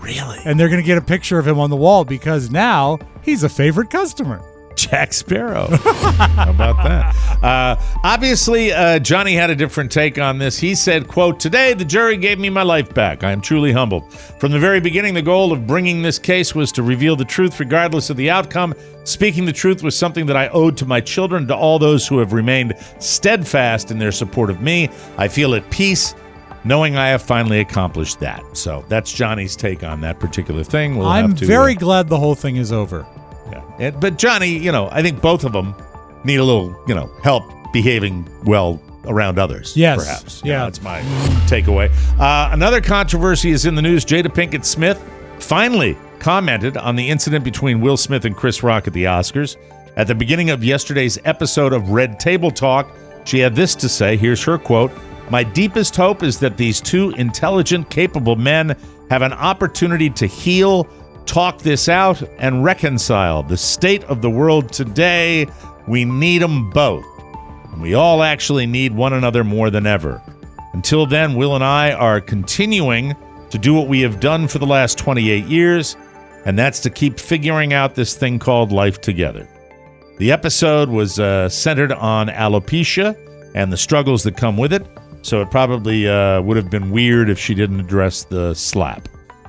Really? And they're going to get a picture of him on the wall because now he's a favorite customer. Jack Sparrow. How about that? Obviously, Johnny had a different take on this. He said, quote, "Today, the jury gave me my life back. I am truly humbled. From the very beginning, the goal of bringing this case was to reveal the truth regardless of the outcome. Speaking the truth was something that I owed to my children, to all those who have remained steadfast in their support of me. I feel at peace knowing I have finally accomplished that." So that's Johnny's take on that particular thing. I'm very glad the whole thing is over. Yeah. But Johnny, I think both of them need a little, help behaving well around others. Yes. Perhaps. Yeah. That's my takeaway. Another controversy is in the news. Jada Pinkett Smith finally commented on the incident between Will Smith and Chris Rock at the Oscars. At the beginning of yesterday's episode of Red Table Talk, she had this to say. Here's her quote. "My deepest hope is that these two intelligent, capable men have an opportunity to heal, talk this out, and reconcile. The state of the world today, we need them both. And we all actually need one another more than ever. Until then, Will and I are continuing to do what we have done for the last 28 years, and that's to keep figuring out this thing called life together." The episode was centered on alopecia and the struggles that come with it, so it probably would have been weird if she didn't address the slap.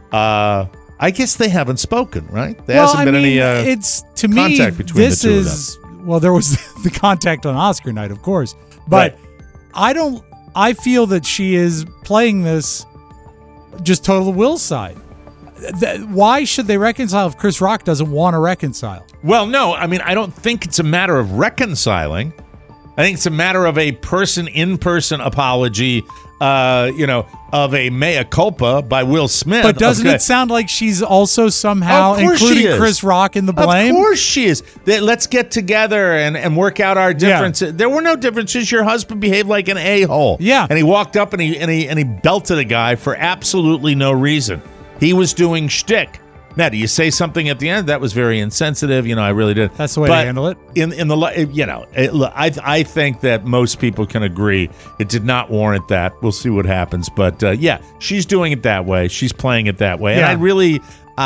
I guess they haven't spoken, right? There hasn't been any it's to contact me, between this the two of is well, there was the contact on Oscar night, of course, but Right. I feel that she is playing this just total Will's side. Why should they reconcile if Chris Rock doesn't want to reconcile? Well, no, I mean, I don't think it's a matter of reconciling. I think it's a matter of a in-person apology, of a mea culpa by Will Smith. But doesn't it sound like she's also somehow Of course she including is. Chris Rock in the blame? Of course she is. Let's get together and work out our differences. There were no differences. Your husband behaved like an a-hole. Yeah. And he walked up and he belted a guy for absolutely no reason. He was doing shtick. Now, do you say something at the end? That was very insensitive. I really did. That's the way to handle it. I think that most people can agree it did not warrant that. We'll see what happens. But, she's doing it that way. She's playing it that way. Yeah. And I really,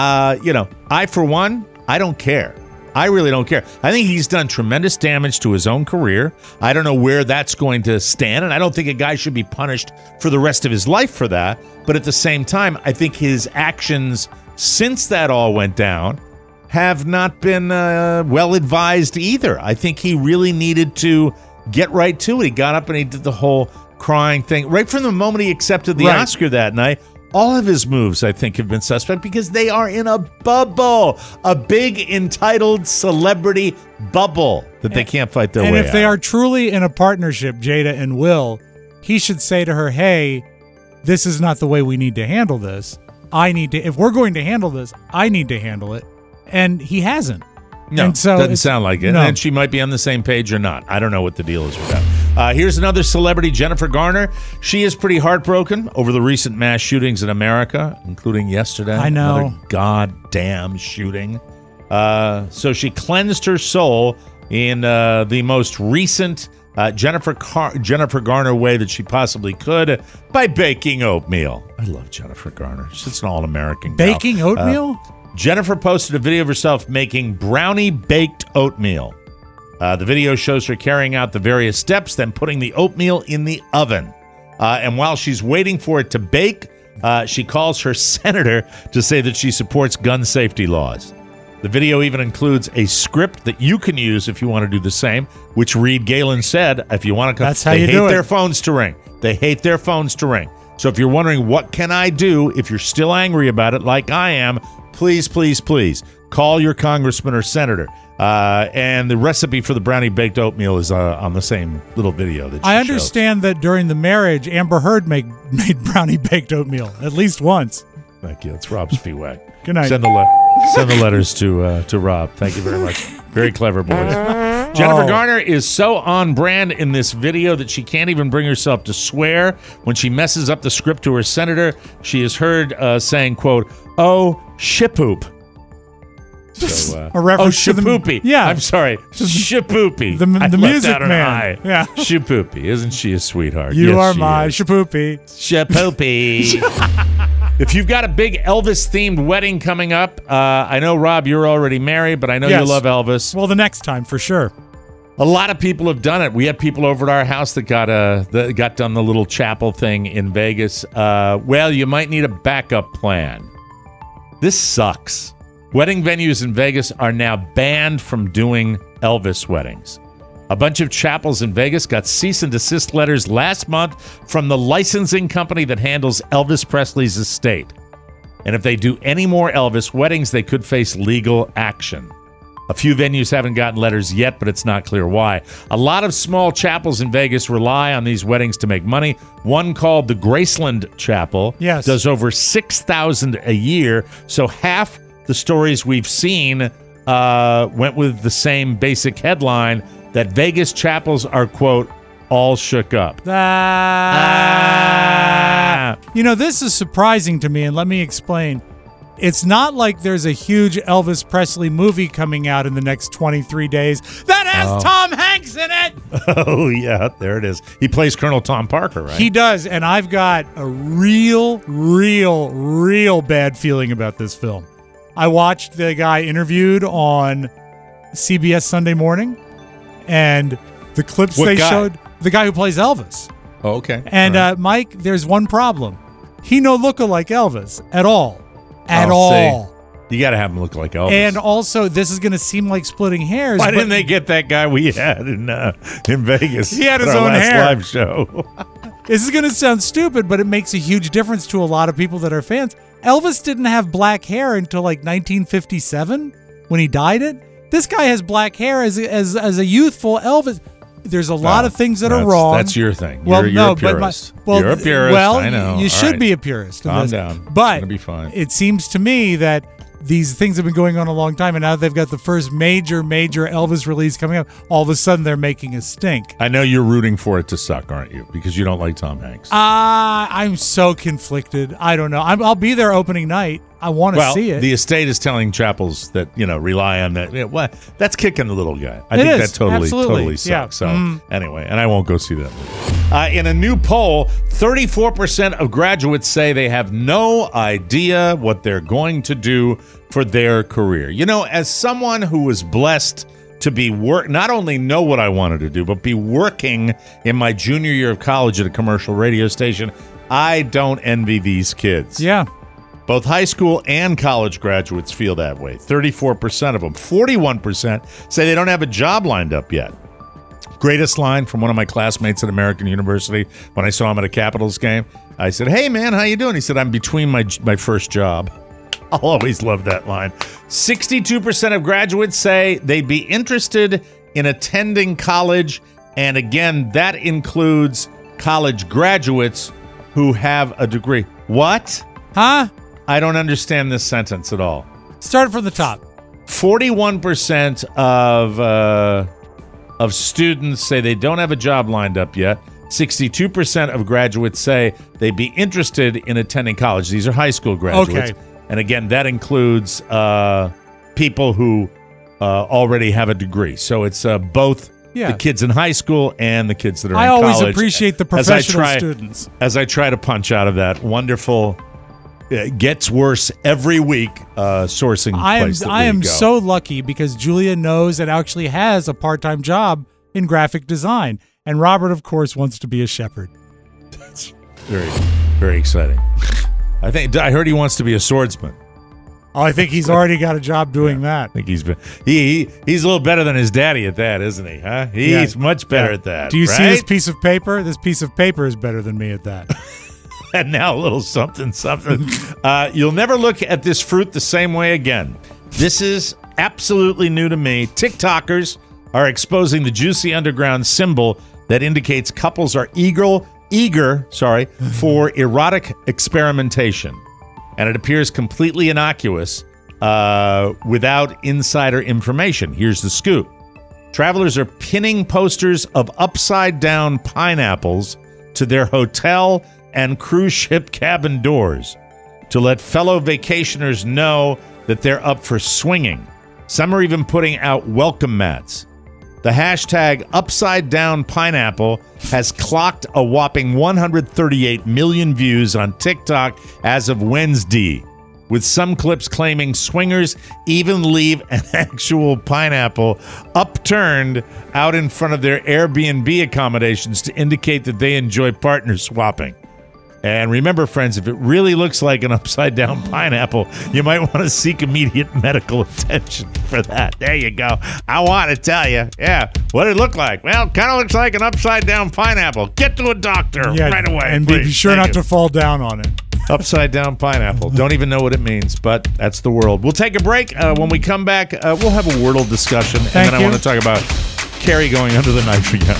I, for one, I don't care. I really don't care. I think he's done tremendous damage to his own career. I don't know where that's going to stand, and I don't think a guy should be punished for the rest of his life for that. But at the same time, I think his actions since that all went down have not been well advised either. I think he really needed to get right to it. He got up and he did the whole crying thing. Right from the moment he accepted the Oscar that night, all of his moves, I think, have been suspect because they are in a bubble, a big, entitled celebrity bubble that they can't fight their way out. And if they are truly in a partnership, Jada and Will, he should say to her, "Hey, this is not the way we need to handle this. If we're going to handle this, I need to handle it." And he hasn't. No, and so doesn't sound like it. No. And she might be on the same page or not. I don't know what the deal is with that. Here's another celebrity, Jennifer Garner. She is pretty heartbroken over the recent mass shootings in America, including yesterday. I know. Another goddamn shooting. So she cleansed her soul in the most recent Jennifer Garner way that she possibly could by baking oatmeal. I love Jennifer Garner. She's an all-American gal. Baking oatmeal? Jennifer posted a video of herself making brownie baked oatmeal. The video shows her carrying out the various steps, then putting the oatmeal in the oven. And while she's waiting for it to bake, she calls her senator to say that she supports gun safety laws. The video even includes a script that you can use if you want to do the same, which Reed Galen said, if you want to come, That's how you do it. They hate their phones to ring. They hate their phones to ring. So if you're wondering, what can I do if you're still angry about it like I am, please, please, please call your congressman or senator. And the recipe for the brownie baked oatmeal is on the same little video that she I understand that during the marriage, Amber Heard made brownie baked oatmeal at least once. Thank you. It's Rob Spiewak. Good night. Send the letters to Rob. Thank you very much. Very clever, boys. Jennifer Garner is so on brand in this video that she can't even bring herself to swear. When she messes up the script to her senator, she is heard saying, quote, "Oh, shipoop." So, A reference to the- Shapoopy. yeah. I'm sorry. Shapoopy. The I Music left out an Man. I. Yeah. Shapoopy. Isn't she a sweetheart? You Yes, are she my is. shapoopy. Shapoopy. If you've got a big Elvis-themed wedding coming up, I know, Rob, you're already married, but I know you love Elvis. Well, the next time, for sure. A lot of people have done it. We had people over at our house that got done the little chapel thing in Vegas. Well, you might need a backup plan. This sucks. Wedding venues in Vegas are now banned from doing Elvis weddings. A bunch of chapels in Vegas got cease and desist letters last month from the licensing company that handles Elvis Presley's estate. And if they do any more Elvis weddings, they could face legal action. A few venues haven't gotten letters yet, but it's not clear why. A lot of small chapels in Vegas rely on these weddings to make money. One called the Graceland Chapel does over $6,000 a year, so half the stories we've seen went with the same basic headline that Vegas chapels are, quote, all shook up. You know, this is surprising to me, and let me explain. It's not like there's a huge Elvis Presley movie coming out in the next 23 days that has Tom Hanks in it. Oh, yeah, there it is. He plays Colonel Tom Parker, right? He does, and I've got a real bad feeling about this film. I watched the guy interviewed on CBS Sunday Morning, and the clips showed, the guy who plays Elvis. Oh, okay. And Mike, there's one problem. He no look-alike Elvis at all. At all. See, you got to have him look like Elvis. And also, this is going to seem like splitting hairs. Why didn't they get that guy we had in Vegas? He had his own hair. Live show. This is going to sound stupid, but it makes a huge difference to a lot of people that are fans. Elvis didn't have black hair until like 1957 when he dyed it. This guy has black hair as a youthful Elvis. There's a lot of things that are wrong. That's your thing. Well, you're a purist. You're a purist. Well, I know. You should be a purist. Calm down. But it's gonna be fine. It seems to me that these things have been going on a long time, and now they've got the first major Elvis release coming up. All of a sudden, they're making a stink. I know you're rooting for it to suck, aren't you? Because you don't like Tom Hanks. I'm so conflicted. I don't know. I'll be there opening night. I want to see it. The estate is telling chapels that, rely on that. That's kicking the little guy. I think that totally sucks. Yeah. So anyway, and I won't go see that movie. In a new poll, 34% of graduates say they have no idea what they're going to do for their career. As someone who was blessed to be not only know what I wanted to do, but be working in my junior year of college at a commercial radio station, I don't envy these kids. Yeah. Both high school and college graduates feel that way. 34% of them. 41% say they don't have a job lined up yet. Greatest line from one of my classmates at American University when I saw him at a Capitals game. I said, "Hey, man, how you doing?" He said, "I'm between my first job." I'll always love that line. 62% of graduates say they'd be interested in attending college. And again, that includes college graduates who have a degree. What? Huh? I don't understand this sentence at all. Start from the top. 41% of students say they don't have a job lined up yet. 62% of graduates say they'd be interested in attending college. These are high school graduates. Okay. And again, that includes people who already have a degree. So it's both the kids in high school and the kids that are in college. I always appreciate the professional students. As I try to punch out of that wonderful... It gets worse every week sourcing place that I am go. so lucky because Julia knows and actually has a part-time job in graphic design. And Robert, of course, wants to be a shepherd. That's very, very exciting. I heard he wants to be a swordsman. Oh, I think he's already got a job doing that. I think he's a little better than his daddy at that, isn't he? Huh? He's much better at that. Do you see this piece of paper? This piece of paper is better than me at that. And now a little something. You'll never look at this fruit the same way again. This is absolutely new to me. TikTokers are exposing the juicy underground symbol that indicates couples are eager for erotic experimentation. And it appears completely innocuous without insider information. Here's the scoop. Travelers are pinning posters of upside-down pineapples to their hotel and cruise ship cabin doors to let fellow vacationers know that they're up for swinging. Some are even putting out welcome mats. The hashtag upside down pineapple has clocked a whopping 138 million views on TikTok as of Wednesday, with some clips claiming swingers even leave an actual pineapple upturned out in front of their Airbnb accommodations to indicate that they enjoy partner swapping. And remember, friends, if it really looks like an upside-down pineapple, you might want to seek immediate medical attention for that. There you go. I want to tell you. Yeah. What did it look like? Well, kind of looks like an upside-down pineapple. Get to a doctor right away. And please. be sure not to fall down on it. Upside-down pineapple. Don't even know what it means, but that's the world. We'll take a break. When we come back, we'll have a Wordle discussion. And then I want to talk about Carrie going under the knife again.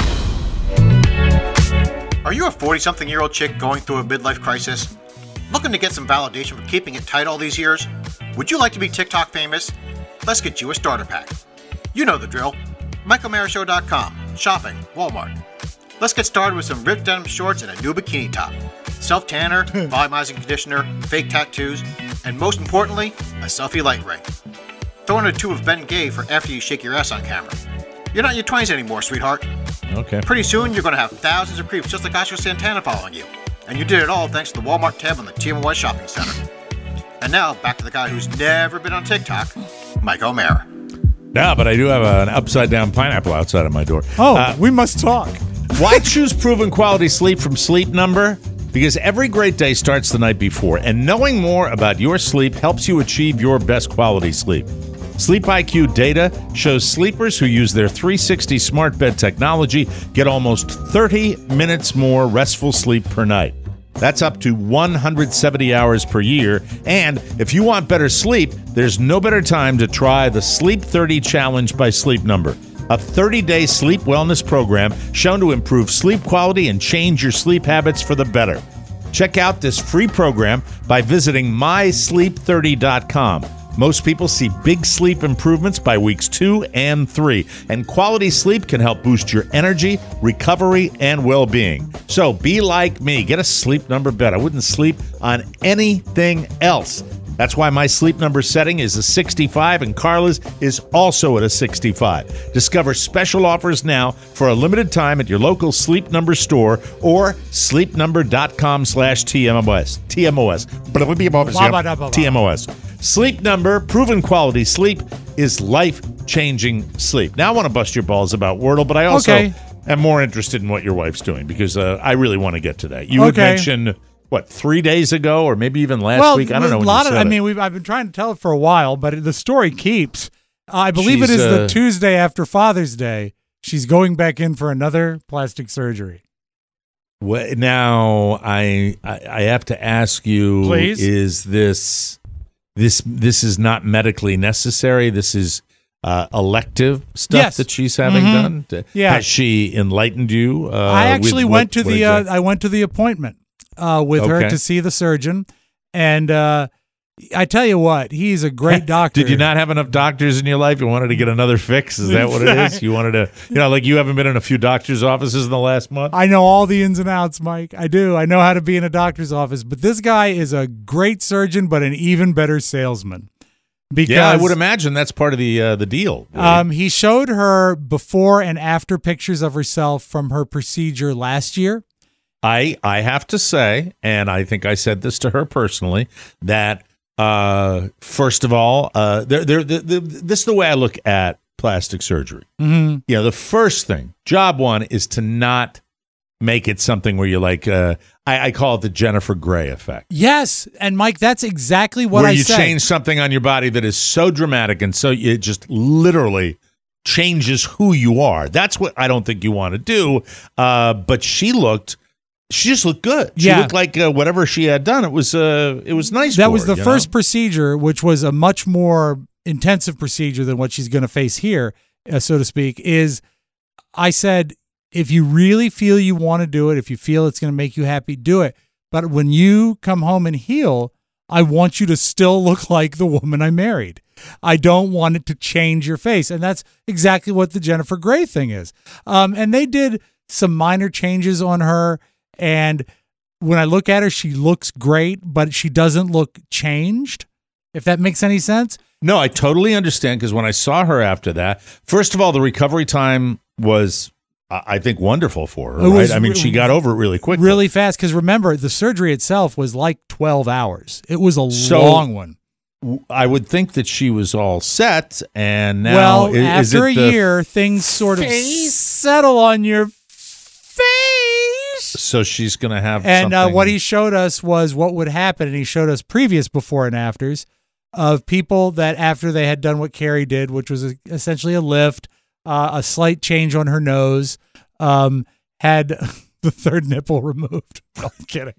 Are you a 40-something-year-old chick going through a midlife crisis? Looking to get some validation for keeping it tight all these years? Would you like to be TikTok famous? Let's get you a starter pack. You know the drill. MichaelMarashow.com. Shopping. Walmart. Let's get started with some ripped denim shorts and a new bikini top. Self-tanner, volumizing conditioner, fake tattoos, and most importantly, a selfie light ring. Throw in a tube of Ben Gay for after you shake your ass on camera. You're not in your 20s anymore, sweetheart. Okay. Pretty soon, you're going to have thousands of creeps just like Oscar Santana following you. And you did it all thanks to the Walmart tab on the TMOS Shopping Center. And now, back to the guy who's never been on TikTok, Mike O'Mara. No, but I do have an upside-down pineapple outside of my door. Oh, we must talk. Why choose proven quality sleep from Sleep Number? Because every great day starts the night before, and knowing more about your sleep helps you achieve your best quality sleep. Sleep IQ data shows sleepers who use their 360 smart bed technology get almost 30 minutes more restful sleep per night. That's up to 170 hours per year. And if you want better sleep, there's no better time to try the Sleep 30 Challenge by Sleep Number, a 30-day sleep wellness program shown to improve sleep quality and change your sleep habits for the better. Check out this free program by visiting mysleep30.com. Most people see big sleep improvements by weeks 2 and 3, and quality sleep can help boost your energy, recovery, and well-being. So be like me. Get a Sleep Number bed. I wouldn't sleep on anything else. That's why my Sleep Number setting is a 65, and Carla's is also at a 65. Discover special offers now for a limited time at your local Sleep Number store or sleepnumber.com/TMOS. TMOS. Sleep Number, proven quality sleep is life-changing sleep. Now I want to bust your balls about Wordle, but I also am more interested in what your wife's doing because I really want to get to that. You had mentioned, 3 days ago or maybe even last week? I don't know when you said it. I've been trying to tell it for a while, but the story keeps. I believe it is the Tuesday after Father's Day. She's going back in for another plastic surgery. Well, now I have to ask you, please? Is this is not medically necessary? This is elective stuff that she's having done? Yeah. Has she enlightened you? I actually went to the appointment with her to see the surgeon, and I tell you what, he's a great doctor. Did you not have enough doctors in your life? You wanted to get another fix? Is that what it is? You wanted to, like you haven't been in a few doctor's offices in the last month? I know all the ins and outs, Mike. I do. I know how to be in a doctor's office. But this guy is a great surgeon, but an even better salesman. Because, I would imagine that's part of the deal. He showed her before and after pictures of herself from her procedure last year. I have to say, and I think I said this to her personally, that first of all, this is the way I look at plastic surgery. Mm-hmm. The first thing, job one, is to not make it something where you're like, I call it the Jennifer Grey effect. Yes, and Mike, that's exactly what I said. Where you change something on your body that is so dramatic and so it just literally changes who you are. That's what I don't think you want to do. But she just looked good. She looked like whatever she had done. It was nice. That was the first procedure, which was a much more intensive procedure than what she's going to face here, so to speak. I said, if you really feel you want to do it, if you feel it's going to make you happy, do it. But when you come home and heal, I want you to still look like the woman I married. I don't want it to change your face. And that's exactly what the Jennifer Grey thing is. And they did some minor changes on her. And when I look at her, she looks great, but she doesn't look changed. if that makes any sense. No, I totally understand, because when I saw her after that, first of all, the recovery time was, I think, wonderful for her, right? I mean, she got over it really quickly. Really fast, because remember, the surgery itself was like 12 hours. It was a long one. I would think that she was all set, and now after a year, things sort of settle on your face. So she's going to have And what he showed us was what would happen, and he showed us previous before and afters of people that after they had done what Carrie did, which was essentially a lift, a slight change on her nose, had the third nipple removed. No, I'm kidding.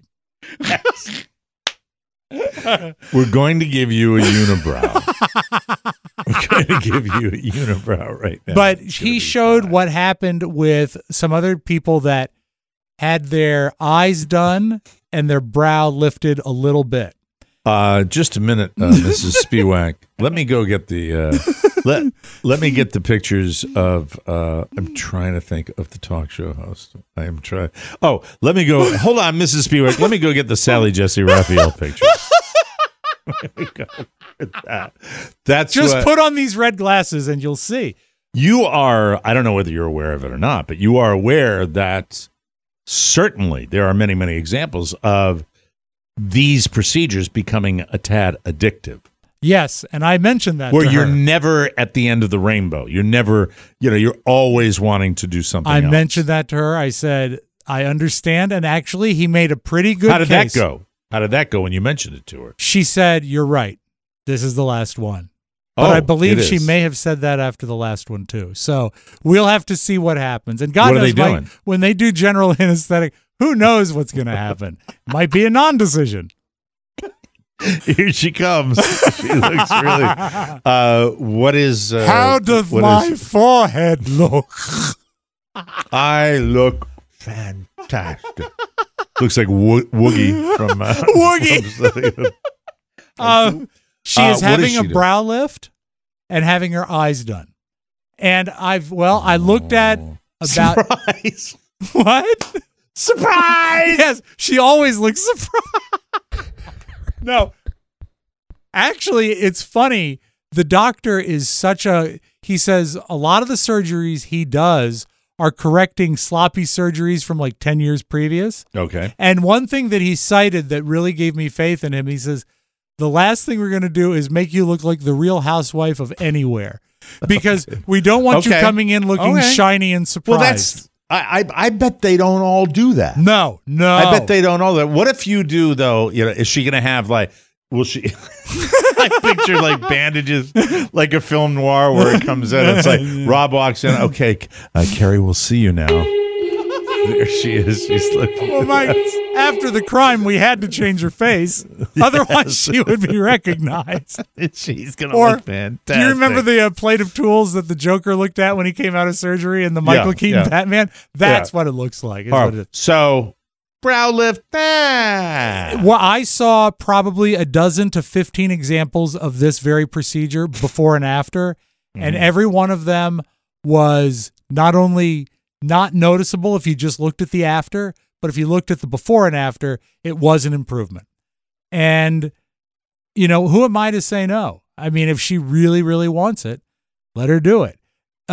We're going to give you a unibrow. We're going to give you a unibrow right now. But he showed what happened with some other people that had their eyes done and their brow lifted a little bit. Just a minute, Mrs. Spiewak. Let me go get the let me get the pictures of. I'm trying to think of the talk show host. I am trying. Oh, let me go. Hold on, Mrs. Spiewak. Let me go get the Sally Jesse Raphael pictures. That's just put on these red glasses and you'll see. You are. I don't know whether you're aware of it or not, but you are aware that certainly there are many, many examples of these procedures becoming a tad addictive. Yes, and I mentioned that where to you're her. never at the end of the rainbow. You're never, you're always wanting to do something else. I mentioned that to her. I said, I understand, and actually he made a pretty good How did case. that go? How did that go when you mentioned it to her? She said, you're right. This is the last one. But I believe she may have said that after the last one, too. So we'll have to see what happens. And God What are knows, they Mike, doing? when they do general anesthetic, who knows what's going to happen? Might be a non-decision. Here she comes. She looks really. What is? How does my forehead look? I look fantastic. Looks like Woogie from Woogie. She is having a brow lift and having her eyes done. And I looked at about surprise. What? Surprise! Yes, she always looks surprised. No. Actually, it's funny. The doctor is he says a lot of the surgeries he does are correcting sloppy surgeries from like 10 years previous. Okay. And one thing that he cited that really gave me faith in him, he says, the last thing we're going to do is make you look like the Real Housewife of Anywhere, because we don't want you coming in looking shiny and surprised. Well, that's I bet they don't all do that. No. I bet they don't all that. What if you do though? Is she going to have like? Will she? I picture like bandages, like a film noir where it comes in. It's like Rob walks in. Okay, Carrie, we'll see you now. There she is. She's looking. Well, Mike, after the crime, we had to change her face. Otherwise, she would be recognized. She's going to look fantastic. Do you remember the plate of tools that the Joker looked at when he came out of surgery in the Michael Keaton Batman? That's what it looks like. So, brow lift. Well, I saw probably a dozen to 15 examples of this very procedure before and after, and every one of them was not only not noticeable if you just looked at the after, but if you looked at the before and after, it was an improvement. And, who am I to say no? I mean, if she really, really wants it, let her do it.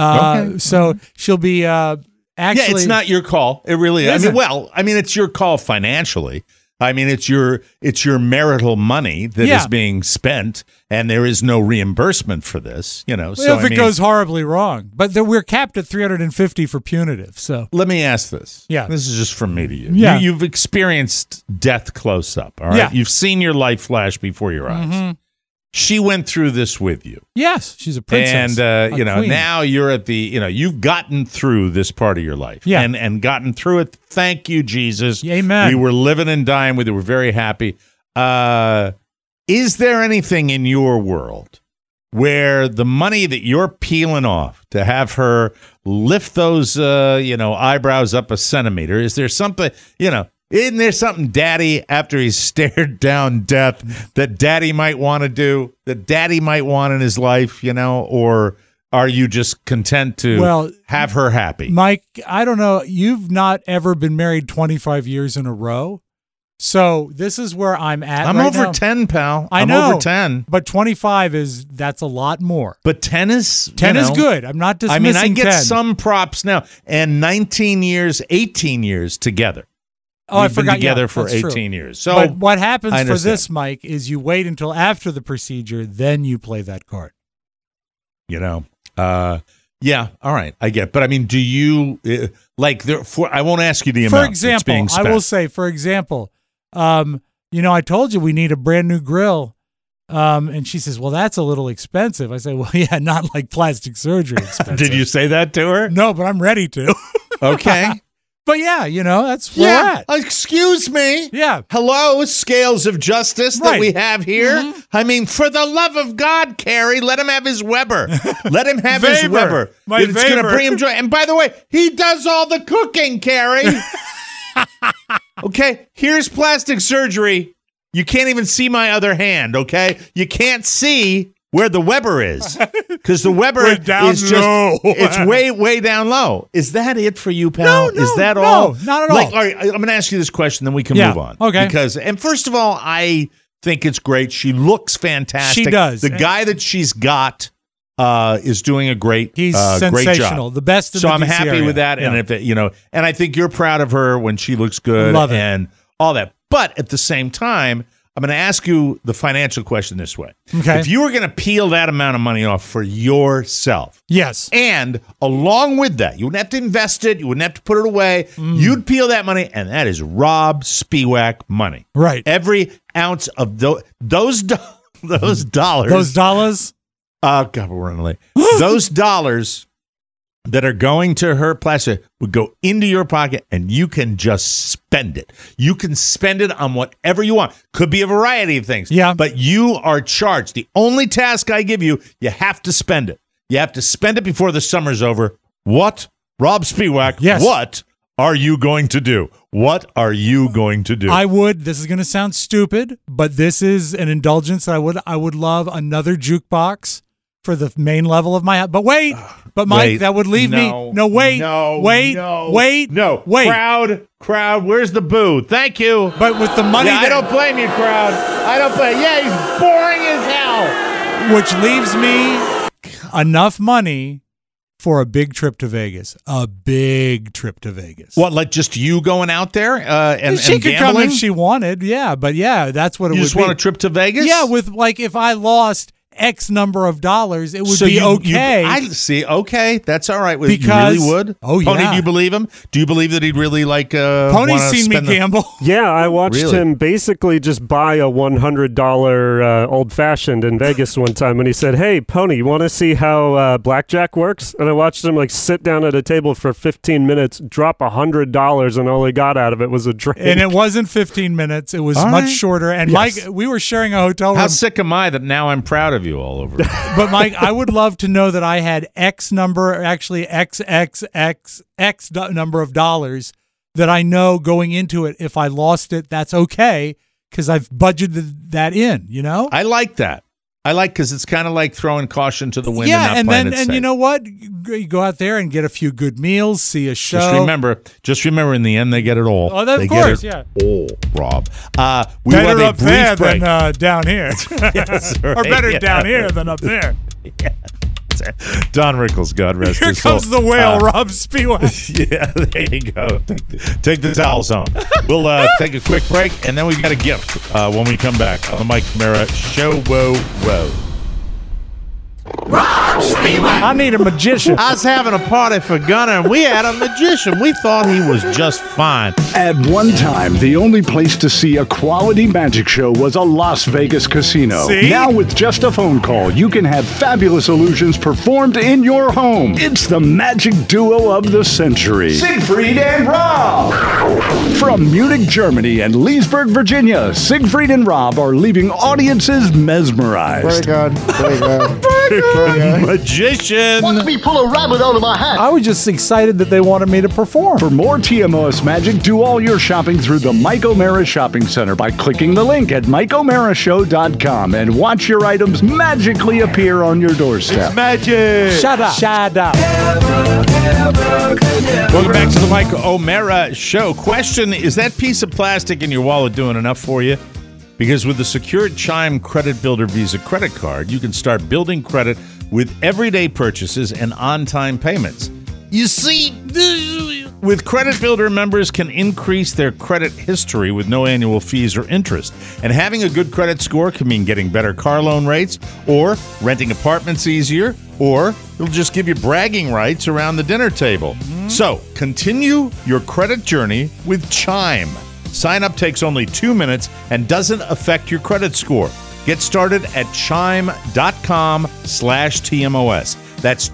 So she'll be actually... Yeah, it's not your call. It really is. It's your call financially. I mean, it's your marital money that is being spent, and there is no reimbursement for this. If it goes horribly wrong, but we're capped at $350 for punitive. So let me ask this. Yeah, this is just from me to you. Yeah, you've experienced death close up. All right, yeah. You've seen your life flash before your eyes. Mm-hmm. She went through this with you. Yes, she's a princess. And, now you're at the, you've gotten through this part of your life. Yeah. And gotten through it. Thank you, Jesus. Amen. We were living and dying with it. We're very happy. Is there anything in your world where the money that you're peeling off to have her lift those, eyebrows up a centimeter, is there something, isn't there something Daddy, after he's stared down death, that Daddy might want to do, that Daddy might want in his life, or are you just content to have her happy? Mike, I don't know. You've not ever been married 25 years in a row. So this is where I'm at. I'm right over now. 10, pal. I I'm know, over 10. but 25 that's a lot more. But 10 is 10 is know, good. I'm not dismissing 10. I mean, I get some props now. And 19 years, 18 years together. Oh, I We've been forgot. together yeah, for that's 18 true. years. So but what happens I for understand. this, Mike, is you wait until after the procedure, then you play that card. You know, yeah, all right, I get. But I mean, do you like? I won't ask you the amount. For example, that's being spent. I will say, for example, I told you we need a brand new grill. And she says, well, that's a little expensive. I say, well, yeah, not like plastic surgery expensive. Did you say that to her? No, but I'm ready to. Okay. But yeah, that's where we're at. Excuse me. Yeah. Hello, scales of justice that Right. we have here. Mm-hmm. I mean, for the love of God, Carrie, let him have his Weber. Let him have his Weber. Weber. My It's going to Weber. bring him joy. And by the way, he does all the cooking, Carrie. Okay, here's plastic surgery. You can't even see my other hand, okay? You can't see where the Weber is because the Weber Way down is just low. it's way down low. Is that it for you, pal? No, is that no, all? not at Like, all. all right, I'm going to ask you this question, then we can Yeah, move on. okay. And first of all, I think it's great. She looks fantastic. She does. The guy that she's got is doing a great, He's great sensational. job. The best in So the I'm DC happy area. with that, Yeah. and and I think you're proud of her when she looks good, Love it. and all that. But at the same time, I'm going to ask you the financial question this way. Okay. If you were going to peel that amount of money off for yourself, Yes. and along with that, you wouldn't have to invest it, you wouldn't have to put it away, you'd peel that money, and that is Rob Spiewak money. Right. Every ounce of those dollars. Those dollars? Oh, God, we're running late. Those dollars that are going to her plastic would go into your pocket, and you can just spend it. You can spend it on whatever you want. Could be a variety of things. Yeah. But you are charged. The only task I give you, you have to spend it. You have to spend it before the summer's over. What? Rob Spiewak, Yes. What are you going to do? What are you going to do? This is going to sound stupid, but this is an indulgence that I would love another jukebox for the main level of my house. But wait, Mike, Wait, that would leave me. No, wait. Crowd, where's the boo? Thank you. But with the money, Yeah, I don't blame you, crowd. I don't blame. Yeah, he's boring as hell. which leaves me enough money for a big trip to Vegas. A big trip to Vegas. What, like just you going out there and she could come gambling? if she wanted, yeah. But yeah, that's what it You would just be. want a trip to Vegas? Yeah, with like if I lost X number of dollars, it would So be you- okay. I see. Okay, that's all right. Because- you really would. Oh, Pony, yeah. do you believe him? Do you believe that he'd really like? Pony's wanna seen me spend the- gamble. Yeah, I watched Really? him basically just buy a $100 old fashioned in Vegas one time, and he said, "Hey, Pony, you want to see how blackjack works?" And I watched him like sit down at a table for 15 minutes, drop $100, and all he got out of it was a drink. And it wasn't 15 minutes. It was All much right. shorter. And Yes. Mike, we were sharing a hotel room. How sick am I that now I'm proud of you all over? again? But Mike, I would love to know that I had X number, actually X number of dollars that I know going into it. If I lost it, that's okay because I've budgeted that in, you know? I like that. I like because it's kind of like throwing caution to the wind. Yeah, and and playing then it and safe. you know what? You go out there and get a few good meals, see a show. Just remember, in the end, they get it all. Oh, of they course, get yeah. it all, Rob. We Better will have a up there brief break. than down here. Yes, Or right, better yeah. down here than up there. Don Rickles, God rest Here his soul. comes the whale, Rob Spiewak. Yeah, there you go. Take the towels home. We'll take a quick break, and then we've got a gift when we come back on the Mike Mara Show. Whoa, whoa. I need a magician. I was having a party for Gunner, and we had a magician. We thought he was just fine. At one time, the only place to see a quality magic show was a Las Vegas casino. See? Now, with just a phone call, you can have fabulous illusions performed in your home. It's the magic duo of the century, Siegfried and Rob. From Munich, Germany, and Leesburg, Virginia, Siegfried and Rob are leaving audiences mesmerized. Very good. Very good. Magician. question. Watch me pull a rabbit out of my hat. I was just excited that they wanted me to perform. For more TMOS magic, do all your shopping through the Mike O'Mara Shopping Center by clicking the link at MikeO'MaraShow.com and watch your items magically appear on your doorstep. Magic. Shut up. Shut up. Welcome back to the Mike O'Mara Show. Question, is that piece of plastic in your wallet doing enough for you? Because with the secured Chime Credit Builder Visa credit card, you can start building credit with everyday purchases and on-time payments. You see, with Credit Builder, members can increase their credit history with no annual fees or interest. And having a good credit score can mean getting better car loan rates, or renting apartments easier, or it'll just give you bragging rights around the dinner table. So, continue your credit journey with Chime. Sign up takes only 2 minutes and doesn't affect your credit score. Get started at chime.com/TMOS. That's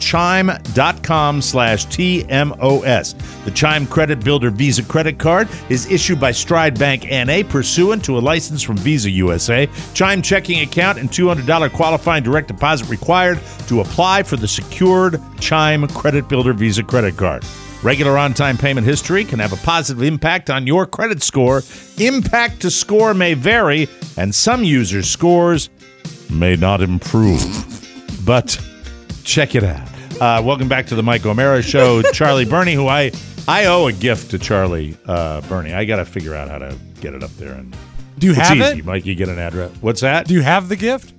chime.com/TMOS. The Chime Credit Builder Visa credit card is issued by Stride Bank N.A. pursuant to a license from Visa USA. Chime checking account and $200 qualifying direct deposit required to apply for the secured Chime Credit Builder Visa credit card. Regular on-time payment history can have a positive impact on your credit score. Impact to score may vary, and some users' scores may not improve. But check it out. Welcome back to the Mike O'Mara Show. Charlie Burney, who I owe a gift to Charlie Burney. I got to figure out how to get it up there. And Do you have easy, it? Mike, you get an address. What's that? Do you have the gift?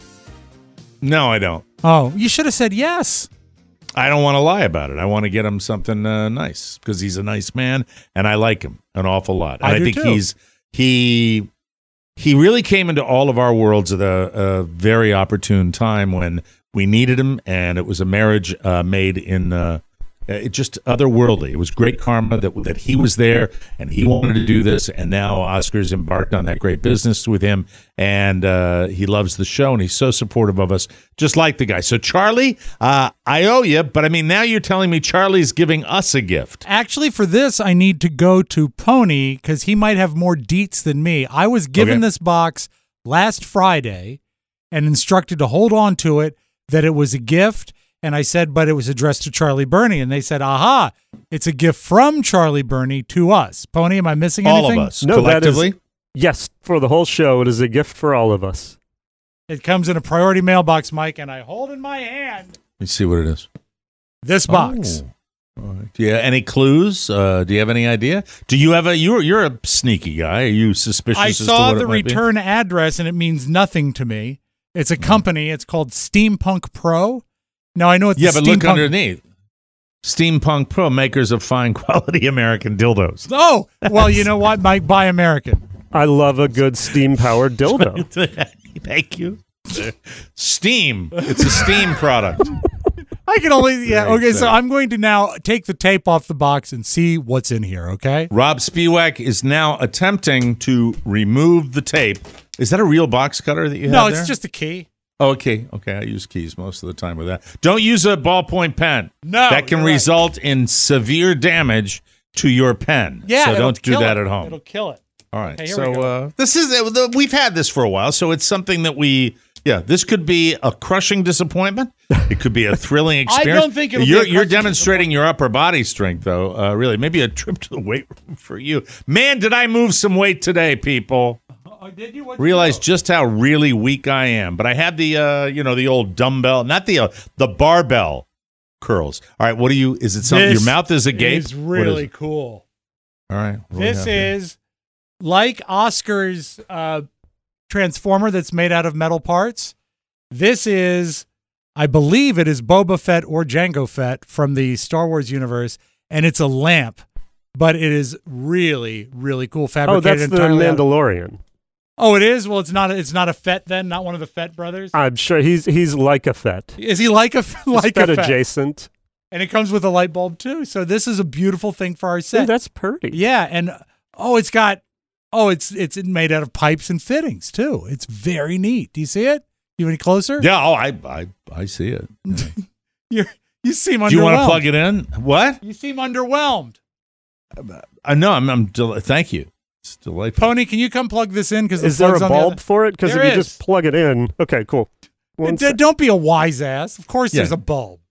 No, I don't. Oh, you should have said yes. I don't want to lie about it. I want to get him something nice because he's a nice man and I like him an awful lot. And I think too. he really came into all of our worlds at a very opportune time when we needed him, and it was a marriage made in it just otherworldly. It was great karma that he was there and he wanted to do this, and now Oscar's embarked on that great business with him, and he loves the show, and he's so supportive of us, just like the guy. So, Charlie, I owe you, but I mean, now you're telling me Charlie's giving us a gift. Actually, for this, I need to go to Pony because he might have more deets than me. I was given this box last Friday and instructed to hold on to it, that it was a gift. And I said, but it was addressed to Charlie Burney. And they said, aha, it's a gift from Charlie Burney to us. Pony, am I missing anything? All of us, No, collectively? Yes, for the whole show, it is a gift for all of us. It comes in a priority mailbox, Mike, and I hold in my hand Let me see what it is. this box. Oh. All right. Do you have any clues? Do you have any idea? Do you have you're a sneaky guy. Are you suspicious I as to saw what the it might be? return address, and it means nothing to me. It's a company. It's called Steampunk Pro. Now, I know it's But look underneath. Steampunk Pro, makers of fine quality American dildos. Oh, well, you know what, Mike? Buy American. I love a good steam-powered dildo. Thank you. Steam. It's a Steam product. I can only, Very okay, so exciting. I'm going to now take the tape off the box and see what's in here, okay? Rob Spiewak is now attempting to remove the tape. Is that a real box cutter that you have No, there? it's just a key. Oh, okay. I use keys most of the time with that. Don't use a ballpoint pen. No, that can you're right. result in severe damage to your pen. Yeah, so it'll don't do kill that it. at home. It'll kill it. All right. Okay, here we So this is we've had this for a while, so it's something that this could be a crushing disappointment. It could be a thrilling experience. don't think it'll be a You're crushing demonstrating your upper body strength, though. Really, maybe a trip to the weight room for you. Man, did I move some weight today, people? Oh, did you? Realize just how really weak I am. But I had the the old dumbbell, not the barbell curls. All right, what do you? Is it something? Your mouth is agape. It's really cool. All right. what do we This have here? is like Oscar's Transformer that's made out of metal parts. This is, I believe it is Boba Fett or Jango Fett from the Star Wars universe, and it's a lamp, but it is really, really cool. Oh, Fabricated that's the entirely out of- Mandalorian. Oh, it is? Well, it's not a Fett then, not one of the Fett brothers. I'm sure he's like a Fett. Is he like a like Fett a Fett? adjacent. And it comes with a light bulb too. So this is a beautiful thing for our set. Ooh, that's pretty. Yeah, and it's made out of pipes and fittings too. It's very neat. Do you see it? You any closer? Yeah. Oh, I see it. You seem underwhelmed. Do you want to plug it in? What? You seem underwhelmed. No, I'm thank you. It's delightful. Pony, can you come plug this in? Because Is there a bulb for it? Because if There you is. just plug it in, okay, cool. One sec. Don't be a wise ass. Of course, Yeah. there's a bulb.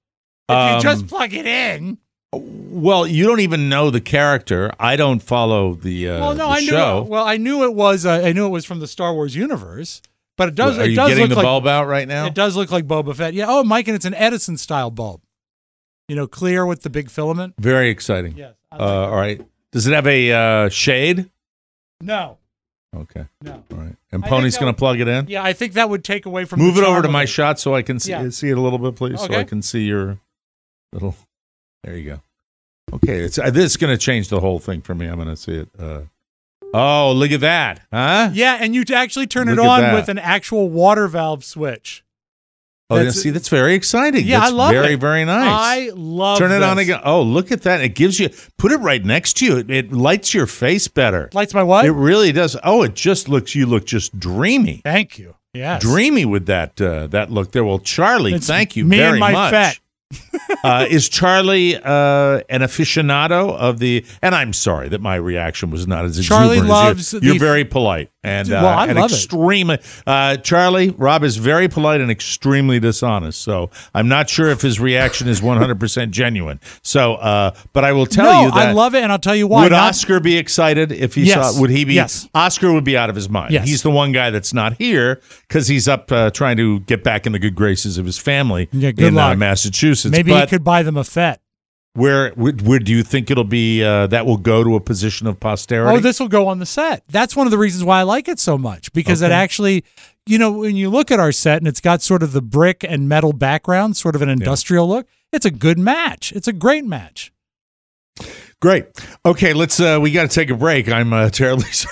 If you just plug it in. Well, you don't even know the character. I don't follow the show. I knew it was from the Star Wars universe, but it does. Are you getting the bulb out right now? It does look like Boba Fett. Yeah. Oh, Mike, and it's an Edison style bulb. Clear with the big filament. Very exciting. Yes. All right. Does it have a shade? No. Okay. No. All right. And Pony's going to plug it in? Yeah, I think that would take away from. Move the it over to charm my of it. shot so I can see it a little bit, please, Okay. so I can see your little. There you go. Okay, this is going to change the whole thing for me. I'm going to see it. Oh, look at that, huh? Yeah, and you actually turn it Look at on that. with an actual water valve switch. That's very exciting. Yeah, that's I love very, it. very nice. I love Turn it this. on again. Oh, look at that. It gives you, put it right next to you. It lights your face better. Lights my what? It really does. Oh, you look just dreamy. Thank you. Yes. Dreamy with that look there. Well, Charlie, It's thank you me very and my much. Fett. Is Charlie an aficionado of the? And I'm sorry that my reaction was not as Charlie exuberant loves as you. You're the- very polite and I and love it. extremely. Charlie, Rob is very polite and extremely dishonest. So I'm not sure if his reaction is 100% genuine. So, but I will tell you that I love it, and I'll tell you why. Would Oscar be excited if he Yes. saw? Would he be? Yes. Oscar would be out of his mind. Yes. He's the one guy that's not here because he's up trying to get back in the good graces of his family good in luck. Massachusetts. Maybe but he could buy them a Fett. where do you think it'll be? That will go to a position of posterity. Oh, this will go on the set. That's one of the reasons why I like it so much, because it Okay. actually, when you look at our set and it's got sort of the brick and metal background, sort of an industrial look, it's a good match. It's a great match. Great. Okay, let's. We got to take a break. I'm terribly sorry.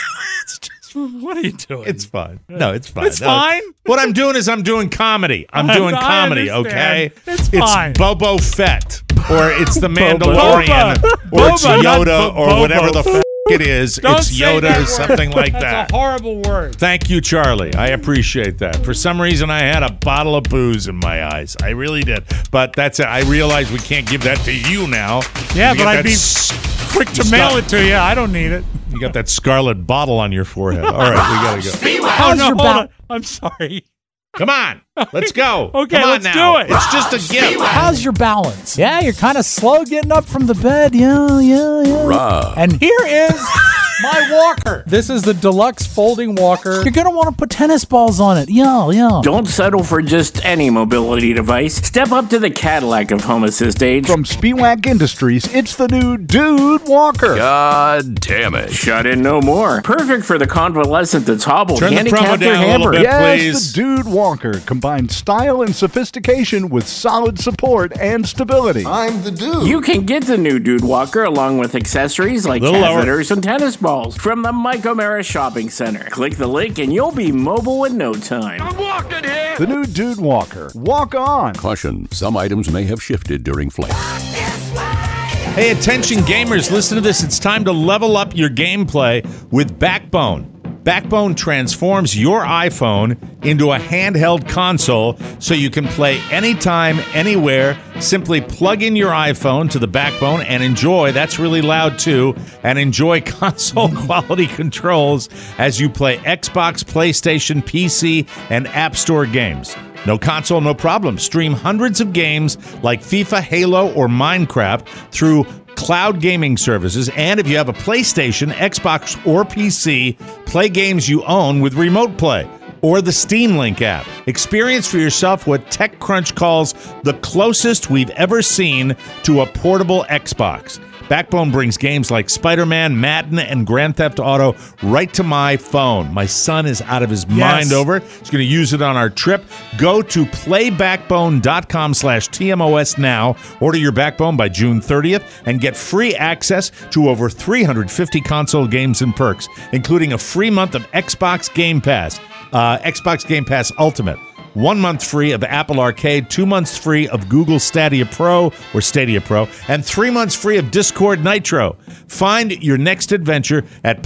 What are you doing? It's fine. No, it's fine. It's fine? What I'm doing is I'm doing comedy. I'm doing I comedy, understand. okay? It's fine. Bobo Fett, or it's the Mandalorian, Boba. or it's Boba, not Yoda, or Bobo. whatever the f*** it is. Don't It's say Yoda that or word. something like that. That's a horrible word. Thank you, Charlie. I appreciate that. For some reason, I had a bottle of booze in my eyes. I really did. But that's it. I realize we can't give that to you now. Yeah, You but got I'd that be quick to mail it to you. I don't need it. You got that scarlet bottle on your forehead. All right, we got to go. Oh, no, hold on. I'm sorry. Come on. Let's go. Okay, Come on let's now. do it. It's just a gift. How's your balance? Yeah, you're kind of slow getting up from the bed. Yeah. Rob, And here is my walker. This is the deluxe folding walker. You're going to want to put tennis balls on it. Yeah. Don't settle for just any mobility device. Step up to the Cadillac of home assist age. From Speedwack Industries, it's the new Dude Walker. God damn it. Shut in no more. Perfect for the convalescent that's hobbled, Turn the promo handicapped, or down a little hampered. bit. Yes, please. the Dude Walker combines style and sophistication with solid support and stability. I'm the dude. You can get the new Dude Walker along with accessories like Little lower. catheters and tennis balls from the Mike O'Mara Shopping Center. Click the link and you'll be mobile in no time. The new Dude Walker. Walk on. Caution, some items may have shifted during flight. Hey, attention gamers, listen to this. It's time to level up your gameplay with Backbone. Backbone transforms your iPhone into a handheld console so you can play anytime, anywhere. Simply plug in your iPhone to the Backbone and enjoy, that's really loud too, and enjoy console quality controls as you play Xbox, PlayStation, PC, and App Store games. No console, no problem. Stream hundreds of games like FIFA, Halo, or Minecraft through cloud gaming services. And if you have a PlayStation, Xbox, or PC, play games you own with Remote Play or the Steam Link app. Experience for yourself what TechCrunch calls the closest we've ever seen to a portable Xbox. Backbone brings games like Spider-Man, Madden, and Grand Theft Auto right to my phone. My son is out of his mind over it. He's going to use it on our trip. Go to playbackbone.com/TMOS now. Order your Backbone by June 30th and get free access to over 350 console games and perks, including a free month of Xbox Game Pass, Xbox Game Pass Ultimate. 1 month free of Apple Arcade, 2 months free of Google Stadia Pro or Stadia Pro, and 3 months free of Discord Nitro. Find your next adventure at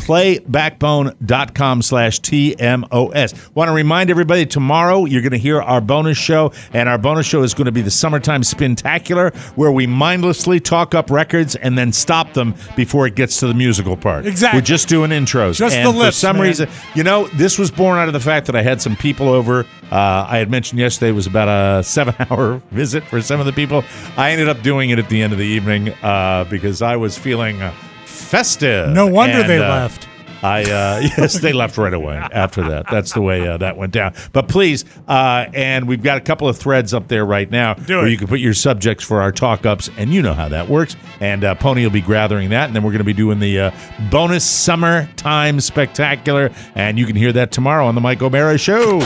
playbackbone.com/TMOS. Want to remind everybody, tomorrow you're going to hear our bonus show, and our bonus show is going to be the Summertime Spintacular, where we mindlessly talk up records and then stop them before it gets to the musical part. Exactly. We're just doing intros. Just and the lips, for some man. reason, this was born out of the fact that I had some people over. I I had mentioned yesterday was about a 7-hour visit for some of the people. I ended up doing it at the end of the evening because I was feeling festive. No wonder they left. Yes, they left right away after that. That's the way that went down. But please, and we've got a couple of threads up there right now where you can put your subjects for our talk-ups, and you know how that works. And Pony will be gathering that, and then we're going to be doing the bonus summertime spectacular, and you can hear that tomorrow on the Mike O'Mara Show.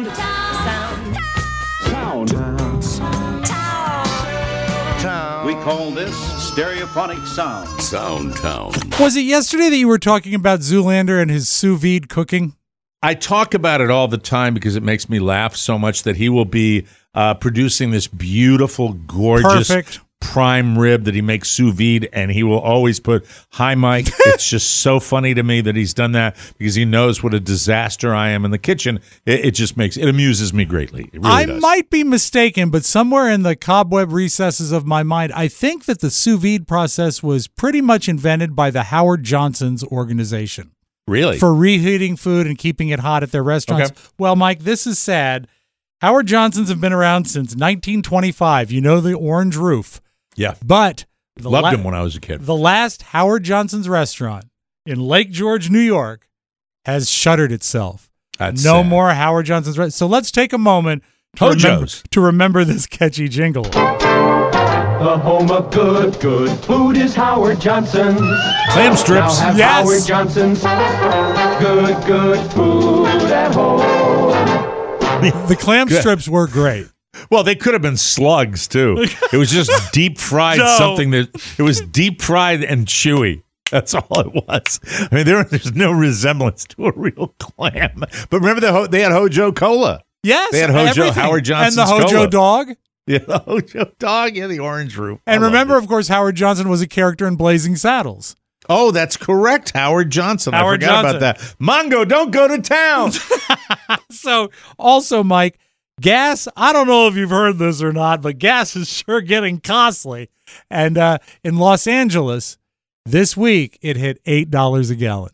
We call this stereophonic sound. Soundtown. Was it yesterday that you were talking about Zoolander and his sous vide cooking? I talk about it all the time because it makes me laugh so much that he will be producing this beautiful, gorgeous prime rib that he makes sous vide, and he will always put, "Hi, Mike." It's just so funny to me that he's done that because he knows what a disaster I am in the kitchen. It just amuses me greatly. It really does. Might be mistaken, but somewhere in the cobweb recesses of my mind, I think that the sous vide process was pretty much invented by the Howard Johnson's organization. Really? For reheating food and keeping it hot at their restaurants. Okay. Well, Mike, this is sad. Howard Johnson's have been around since 1925. You know the orange roof. Yeah. But loved him when I was a kid. The last Howard Johnson's restaurant in Lake George, New York, has shuttered itself. That's no sad. more Howard Johnson's restaurant. So let's take a moment to remember this catchy jingle. The home of good food is Howard Johnson's. Clam strips. Now have Yes. Howard Johnson's. Good food at home. The clam strips were great. Well, they could have been slugs too. It was just deep fried something that it was deep fried and chewy. That's all it was. I mean, there's no resemblance to a real clam. But remember they had Hojo Cola. Yes, they had Hojo everything. Howard Johnson's and the Hojo Cola. dog. Yeah, the Hojo dog. Yeah, the orange roof. And remember, of course, Howard Johnson was a character in Blazing Saddles. Oh, that's correct, Howard Johnson. I forgot about that. Mongo, don't go to town. So, also, Mike, gas, I don't know if you've heard this or not, but gas is sure getting costly. And in Los Angeles, this week, it hit $8 a gallon.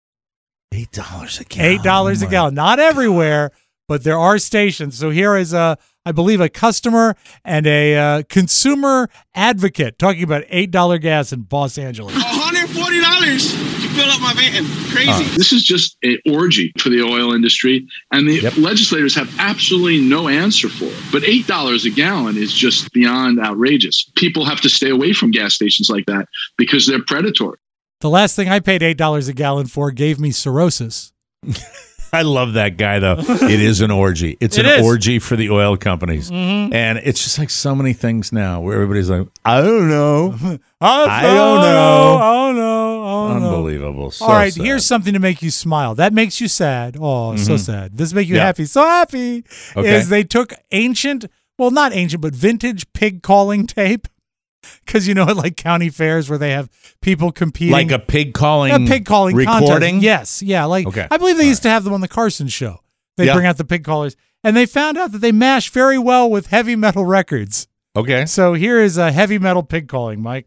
$8 a gallon. $8 a gallon. Not everywhere, but there are stations. So here is, I believe, a customer and a consumer advocate talking about $8 gas in Los Angeles. $140 to fill up my van. Crazy. This is just an orgy for the oil industry, and the legislators have absolutely no answer for it. But $8 a gallon is just beyond outrageous. People have to stay away from gas stations like that because they're predatory. The last thing I paid $8 a gallon for gave me cirrhosis. I love that guy, though. It is an orgy. It's an orgy for the oil companies. Mm-hmm. And it's just like so many things now where everybody's like, I don't know. I don't know. Unbelievable. So all right, sad. Here's something to make you smile. That makes you sad. Oh, so sad. This makes you Yeah. happy. So happy. Okay. Is they took not ancient, but vintage pig calling tape. Because you know at like county fairs where they have people competing. Like a pig calling recording? contest. Yes. Yeah. Okay. I believe they used to have them on the Carson show. They Yeah. bring out the pig callers. And they found out that they mash very well with heavy metal records. Okay. So here is a heavy metal pig calling, Mike.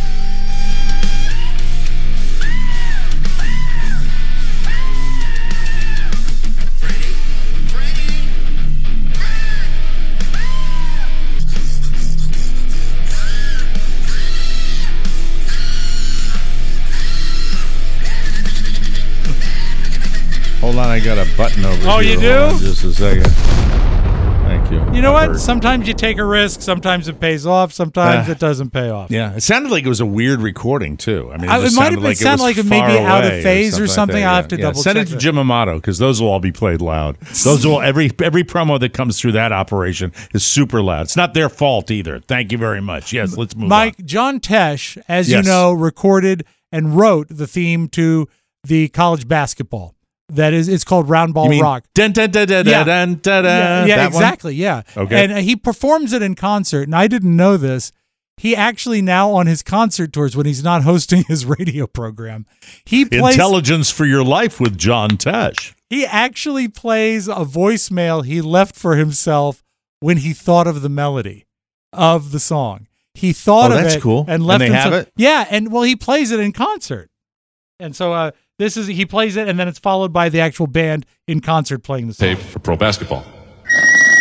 Hold on, I got a button over here. Oh, you do? Hold on just a second. Thank you. You know That what? hurt. Sometimes you take a risk. Sometimes it pays off. Sometimes it doesn't pay off. Yeah, it sounded like it was a weird recording too. I mean, It just might have sounded been sounded like it may be out of phase or something. I'll have to double Send check it to it. Jim Amato because those will all be played loud. Those will every promo that comes through that operation is super loud. It's not their fault either. Thank you very much. Yes, let's move Mike, on. John Tesh, as Yes. you know, recorded and wrote the theme to the college basketball. That is, it's called Round Ball You mean Rock. Dun, dun, dun, dun, Yeah. dun, dun, dun, Yeah, that one? exactly. Yeah. Okay. And he performs it in concert, and I didn't know this. He actually now on his concert tours, when he's not hosting his radio program, he plays. Intelligence for Your Life with John Tesh. He actually plays a voicemail he left for himself when he thought of the melody of the song. He thought Oh, of that's it cool. and left And they himself. have it? Yeah, and well, he plays it in concert, and so he plays it, and then it's followed by the actual band in concert playing the song. Tape for pro basketball.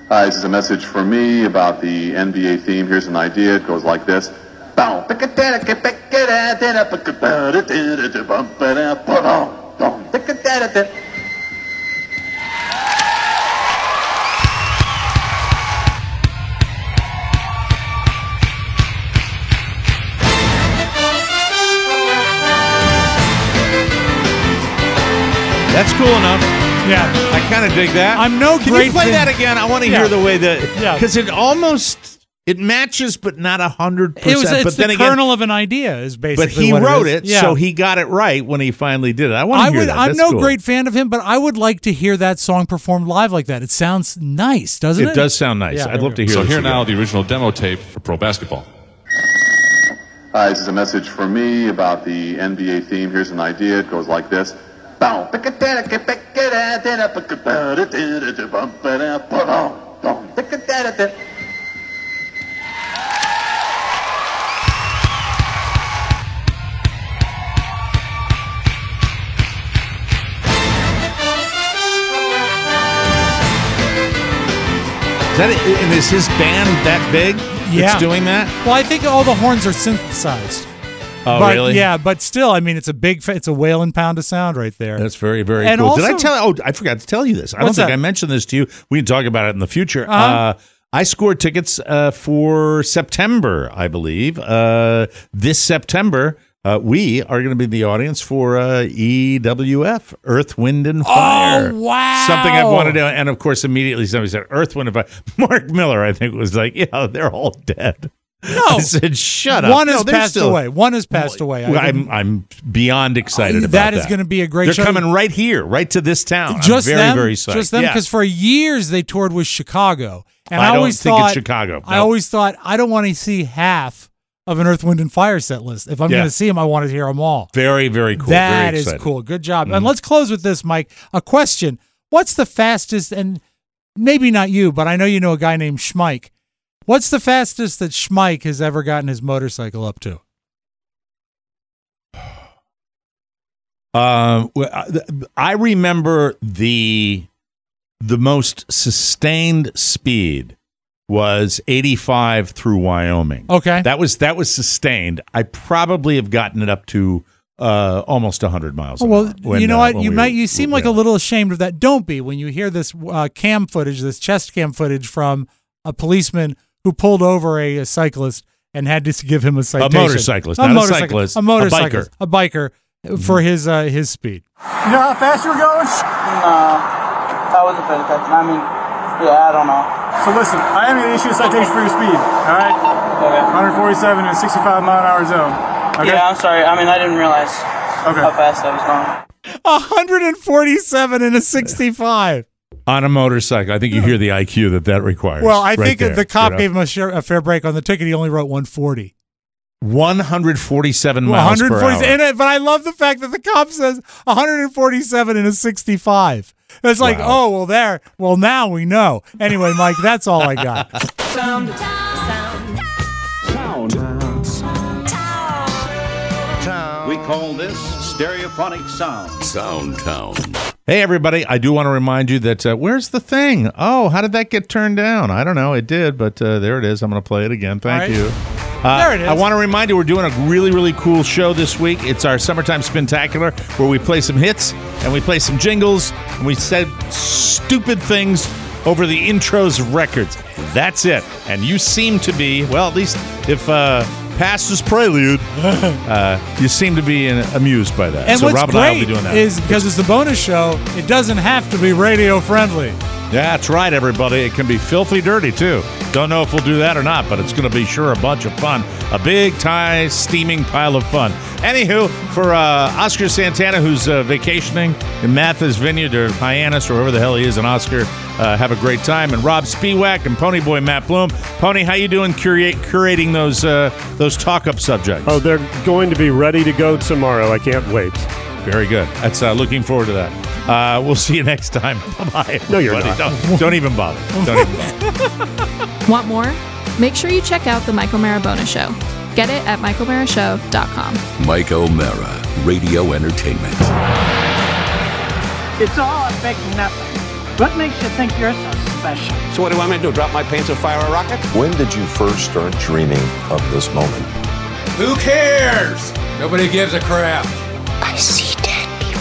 Hi, this is a message for me about the NBA theme. Here's an idea. It goes like this. That's cool enough. Yeah, I kind of dig that. I'm no Can great you play fan- that again? I want to hear the way that because it matches, but not 100%. It's but then the again, kernel of an idea is basically. but he what wrote it, it, is. Yeah. so he got it right when he finally did it. I want to hear that. I'm That's no cool. great fan of him, but I would like to hear that song performed live like that. It sounds nice, doesn't it? It does sound nice. Yeah, I'd love to hear. So this here again. now the original demo tape for pro basketball. Hi, this is a message for me about the NBA theme. Here's an idea. It goes like this. Is that it? And is his band that big? Yeah. That's doing that? Well, I think all the horns are synthesized. Oh, but, really? Yeah, but still, I mean, it's a whale and pound of sound right there. That's very, very And cool. also- Did I tell? Oh, I forgot to tell you this. I don't What's think that? I mentioned this to you. We can talk about it in the future. Uh-huh. I scored tickets for September, I believe. This September, we are going to be the audience for EWF, Earth, Wind, and Fire. Oh, wow. Something I've wanted to, and of course, immediately somebody said, Earth, Wind, and Fire. Mark Miller, I think, was like, yeah, they're all dead. No. I said, shut up. One No, has they're passed still- away. One has passed away. I'm beyond excited about that that. is going to be a great They're show. coming right here, right to this town. Just I'm very, them, very psyched. just them, Yeah. because for years they toured with Chicago, and I don't always think it's thought Chicago. I No. always thought I don't want to see half of an Earth, Wind, and Fire set list. If I'm Yeah. going to see them, I want to hear them all. Very, very cool. That very is excited. cool. Good job. Mm-hmm. And let's close with this, Mike. A question: what's the fastest? And maybe not you, but I know you know a guy named Schmike. What's the fastest that Schmike has ever gotten his motorcycle up to? I remember the most sustained speed was 85 through Wyoming. Okay. That was sustained. I probably have gotten it up to almost 100 miles an Well, hour. when, you know what? when You we might. were- You seem like a little ashamed of that. Don't be when you hear this cam footage, this chest cam footage from a policeman who pulled over a cyclist and had to give him a citation. motorcyclist, not a cyclist. A motorcyclist. A biker for his speed. You know how fast you were going? No, I wasn't paying attention. I mean, yeah, I don't know. So listen, I am going to issue a citation for your speed, all right? Okay. 147 in a 65 mile an hour zone. Okay? Yeah, I'm sorry. I mean, I didn't realize how fast I was going. 147 and a 65. On a motorcycle. I think you hear the IQ that requires. Well, I right think there, the cop you know? gave him a fair break on the ticket. He only wrote 140. 147 miles per hour. But I love the fact that the cop says 147 and a 65. It's like, Wow. well, now we know. Anyway, Mike, that's all I got. We call this stereophonic sound. Soundtown. Hey, everybody, I do want to remind you that where's the thing? Oh, how did that get turned down? I don't know. It did, but there it is. I'm going to play it again. Thank you. There it is. I want to remind you we're doing a really, really cool show this week. It's our Summertime Spintacular, where we play some hits and we play some jingles and we said stupid things over the intros of records. That's it. And you seem to be, well, at least if past is prelude, you seem to be amused by that. And so what's Rob and I will great be doing that. is because it's the bonus show, it doesn't have to be radio friendly. Yeah, that's right, everybody. It can be filthy dirty, too. Don't know if we'll do that or not, but it's going to be sure a bunch of fun. A big, steaming pile of fun. Anywho, for Oscar Santana, who's vacationing in Martha's Vineyard or Hyannis or wherever the hell he is in Oscar, have a great time. And Rob Spiewak and Ponyboy Matt Bloom. Pony, how you doing curating those talk-up subjects? Oh, they're going to be ready to go tomorrow. I can't wait. Very good. That's looking forward to that. We'll see you next time. Bye-bye. No, you're everybody. not. Don't even bother. Don't even bother. Want more? Make sure you check out The Mike O'Mara Bonus Show. Get it at MikeO'MaraShow.com. Mike O'Mara, Radio Entertainment. It's all a big nothing. What makes you think you're so special. So what do you want me to do, drop my pants and fire a rocket? When did you first start dreaming of this moment? Who cares? Nobody gives a crap. I see dead people.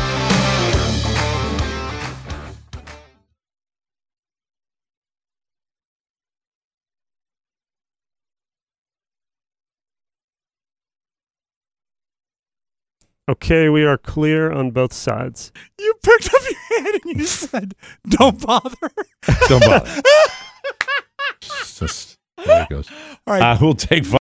Okay, we are clear on both sides. You picked up your hand and you said, "Don't bother." Don't bother. It's just, there it goes. All right. We'll take